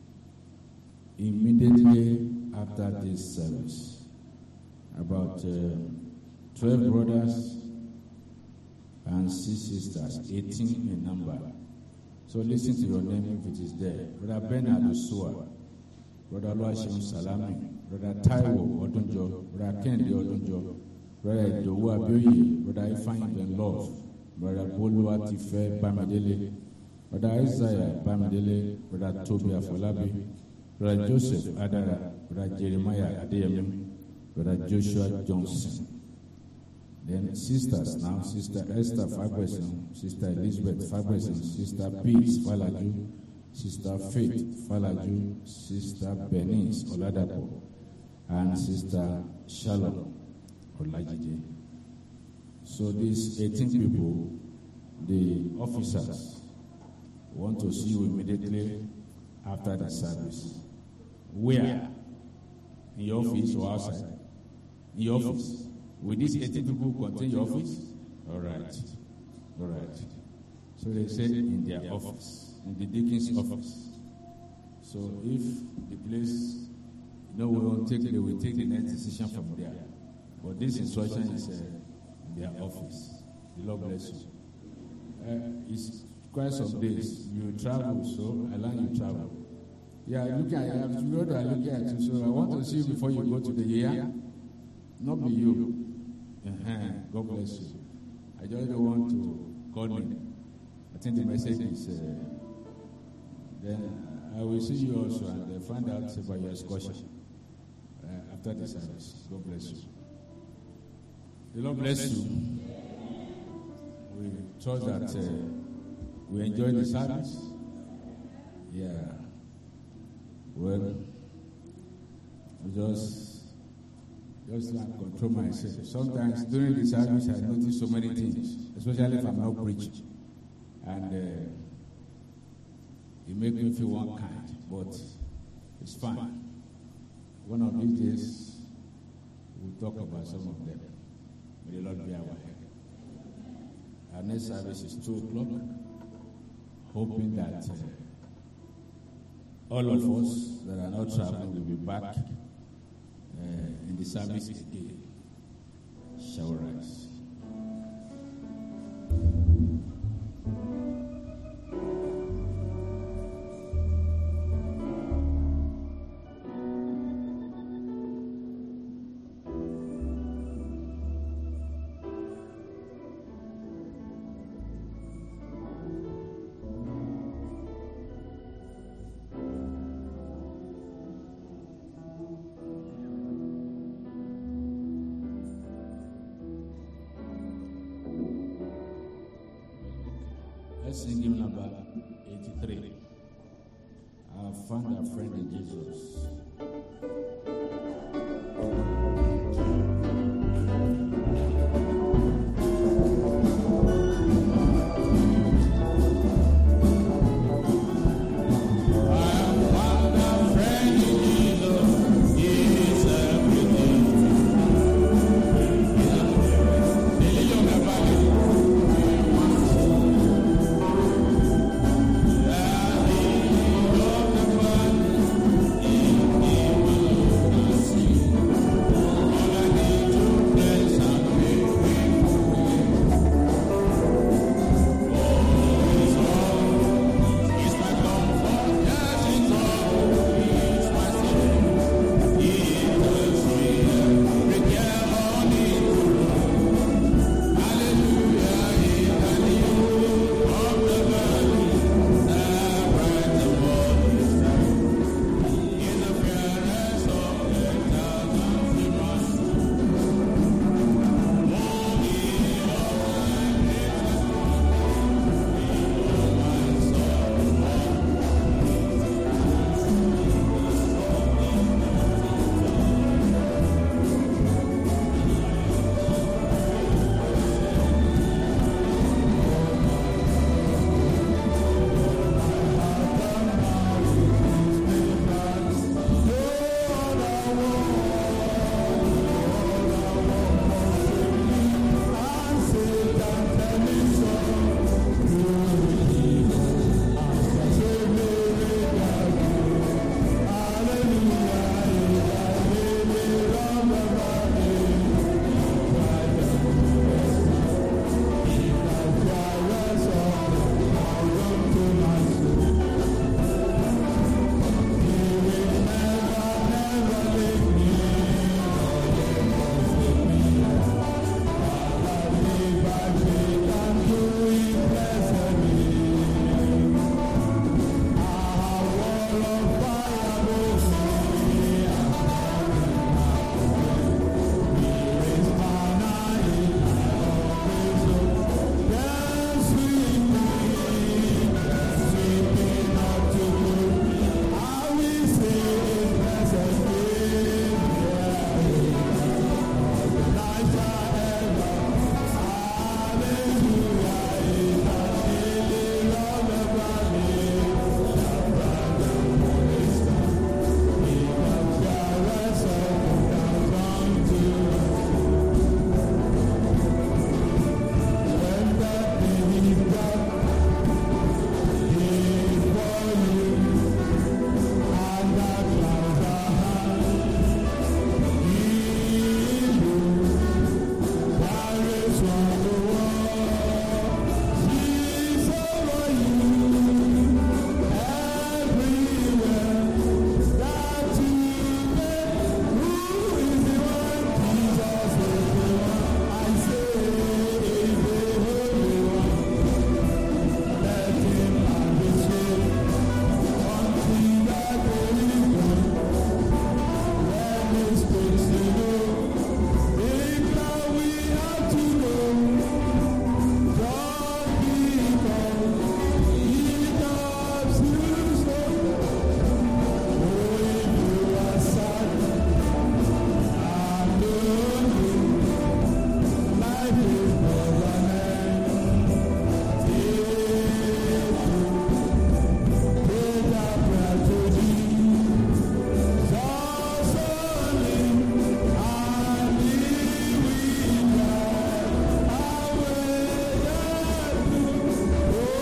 immediately after this service. About uh, twelve brothers and six sisters, eighteen in number. So listen to your name if it is there. Brother Bernard Osua, Brother Loashim Salami, Brother Taiwo Odunjo, Brother Kennedy Odunjo, Brother Dowu Abioye, Brother Ifeanyi Ben Love, Brother Boluwa Tife Bamidele, Brother Isaiah Bamidele, Brother Toby Afolabi, Brother Joseph Adara, Brother Jeremiah Adeyemi, Brother Joshua Johnson. Then sisters now, Sister Esther Faberson, Sister Elizabeth Faberson, Sister Peace Falaju, Sister Faith Falaju, Sister Bernice Oladapo, and Sister Shalom Olajide. So these eighteen people, the officers, want to see you immediately after the service. Where? In your office or outside? In your office. Will these eighteen people contain your office? All right. All right. So they say in their office, in the deacon's office. So if the place, you know, we will take, they will take the next decision from there. But this instruction is uh, in their office. The Lord bless you. Uh, it's quite some days. You travel, so I learn you travel. Yeah, look at you. You know that I look at you. So I want to see you before you go to the year. Not be you. Uh-huh. God bless you. I just don't want to call me. I think the message is, uh, then I will see you also and uh, find out about your excursion uh, after the service. God bless you. The Lord bless you. We trust that uh, we enjoy the service. Yeah. Well, I just just like control myself. Sometimes during the service, I notice so many things, especially if I'm not preaching, and uh, it makes me feel one kind. But it's fine. One of these days, we'll talk about some of them. May the Lord be our help. Our next service is two o'clock. Hoping that uh, all of us that are not traveling will be back uh, in the service again. Shall rise. Let's sing hymn number eighty-three. I have found a friend in Jesus.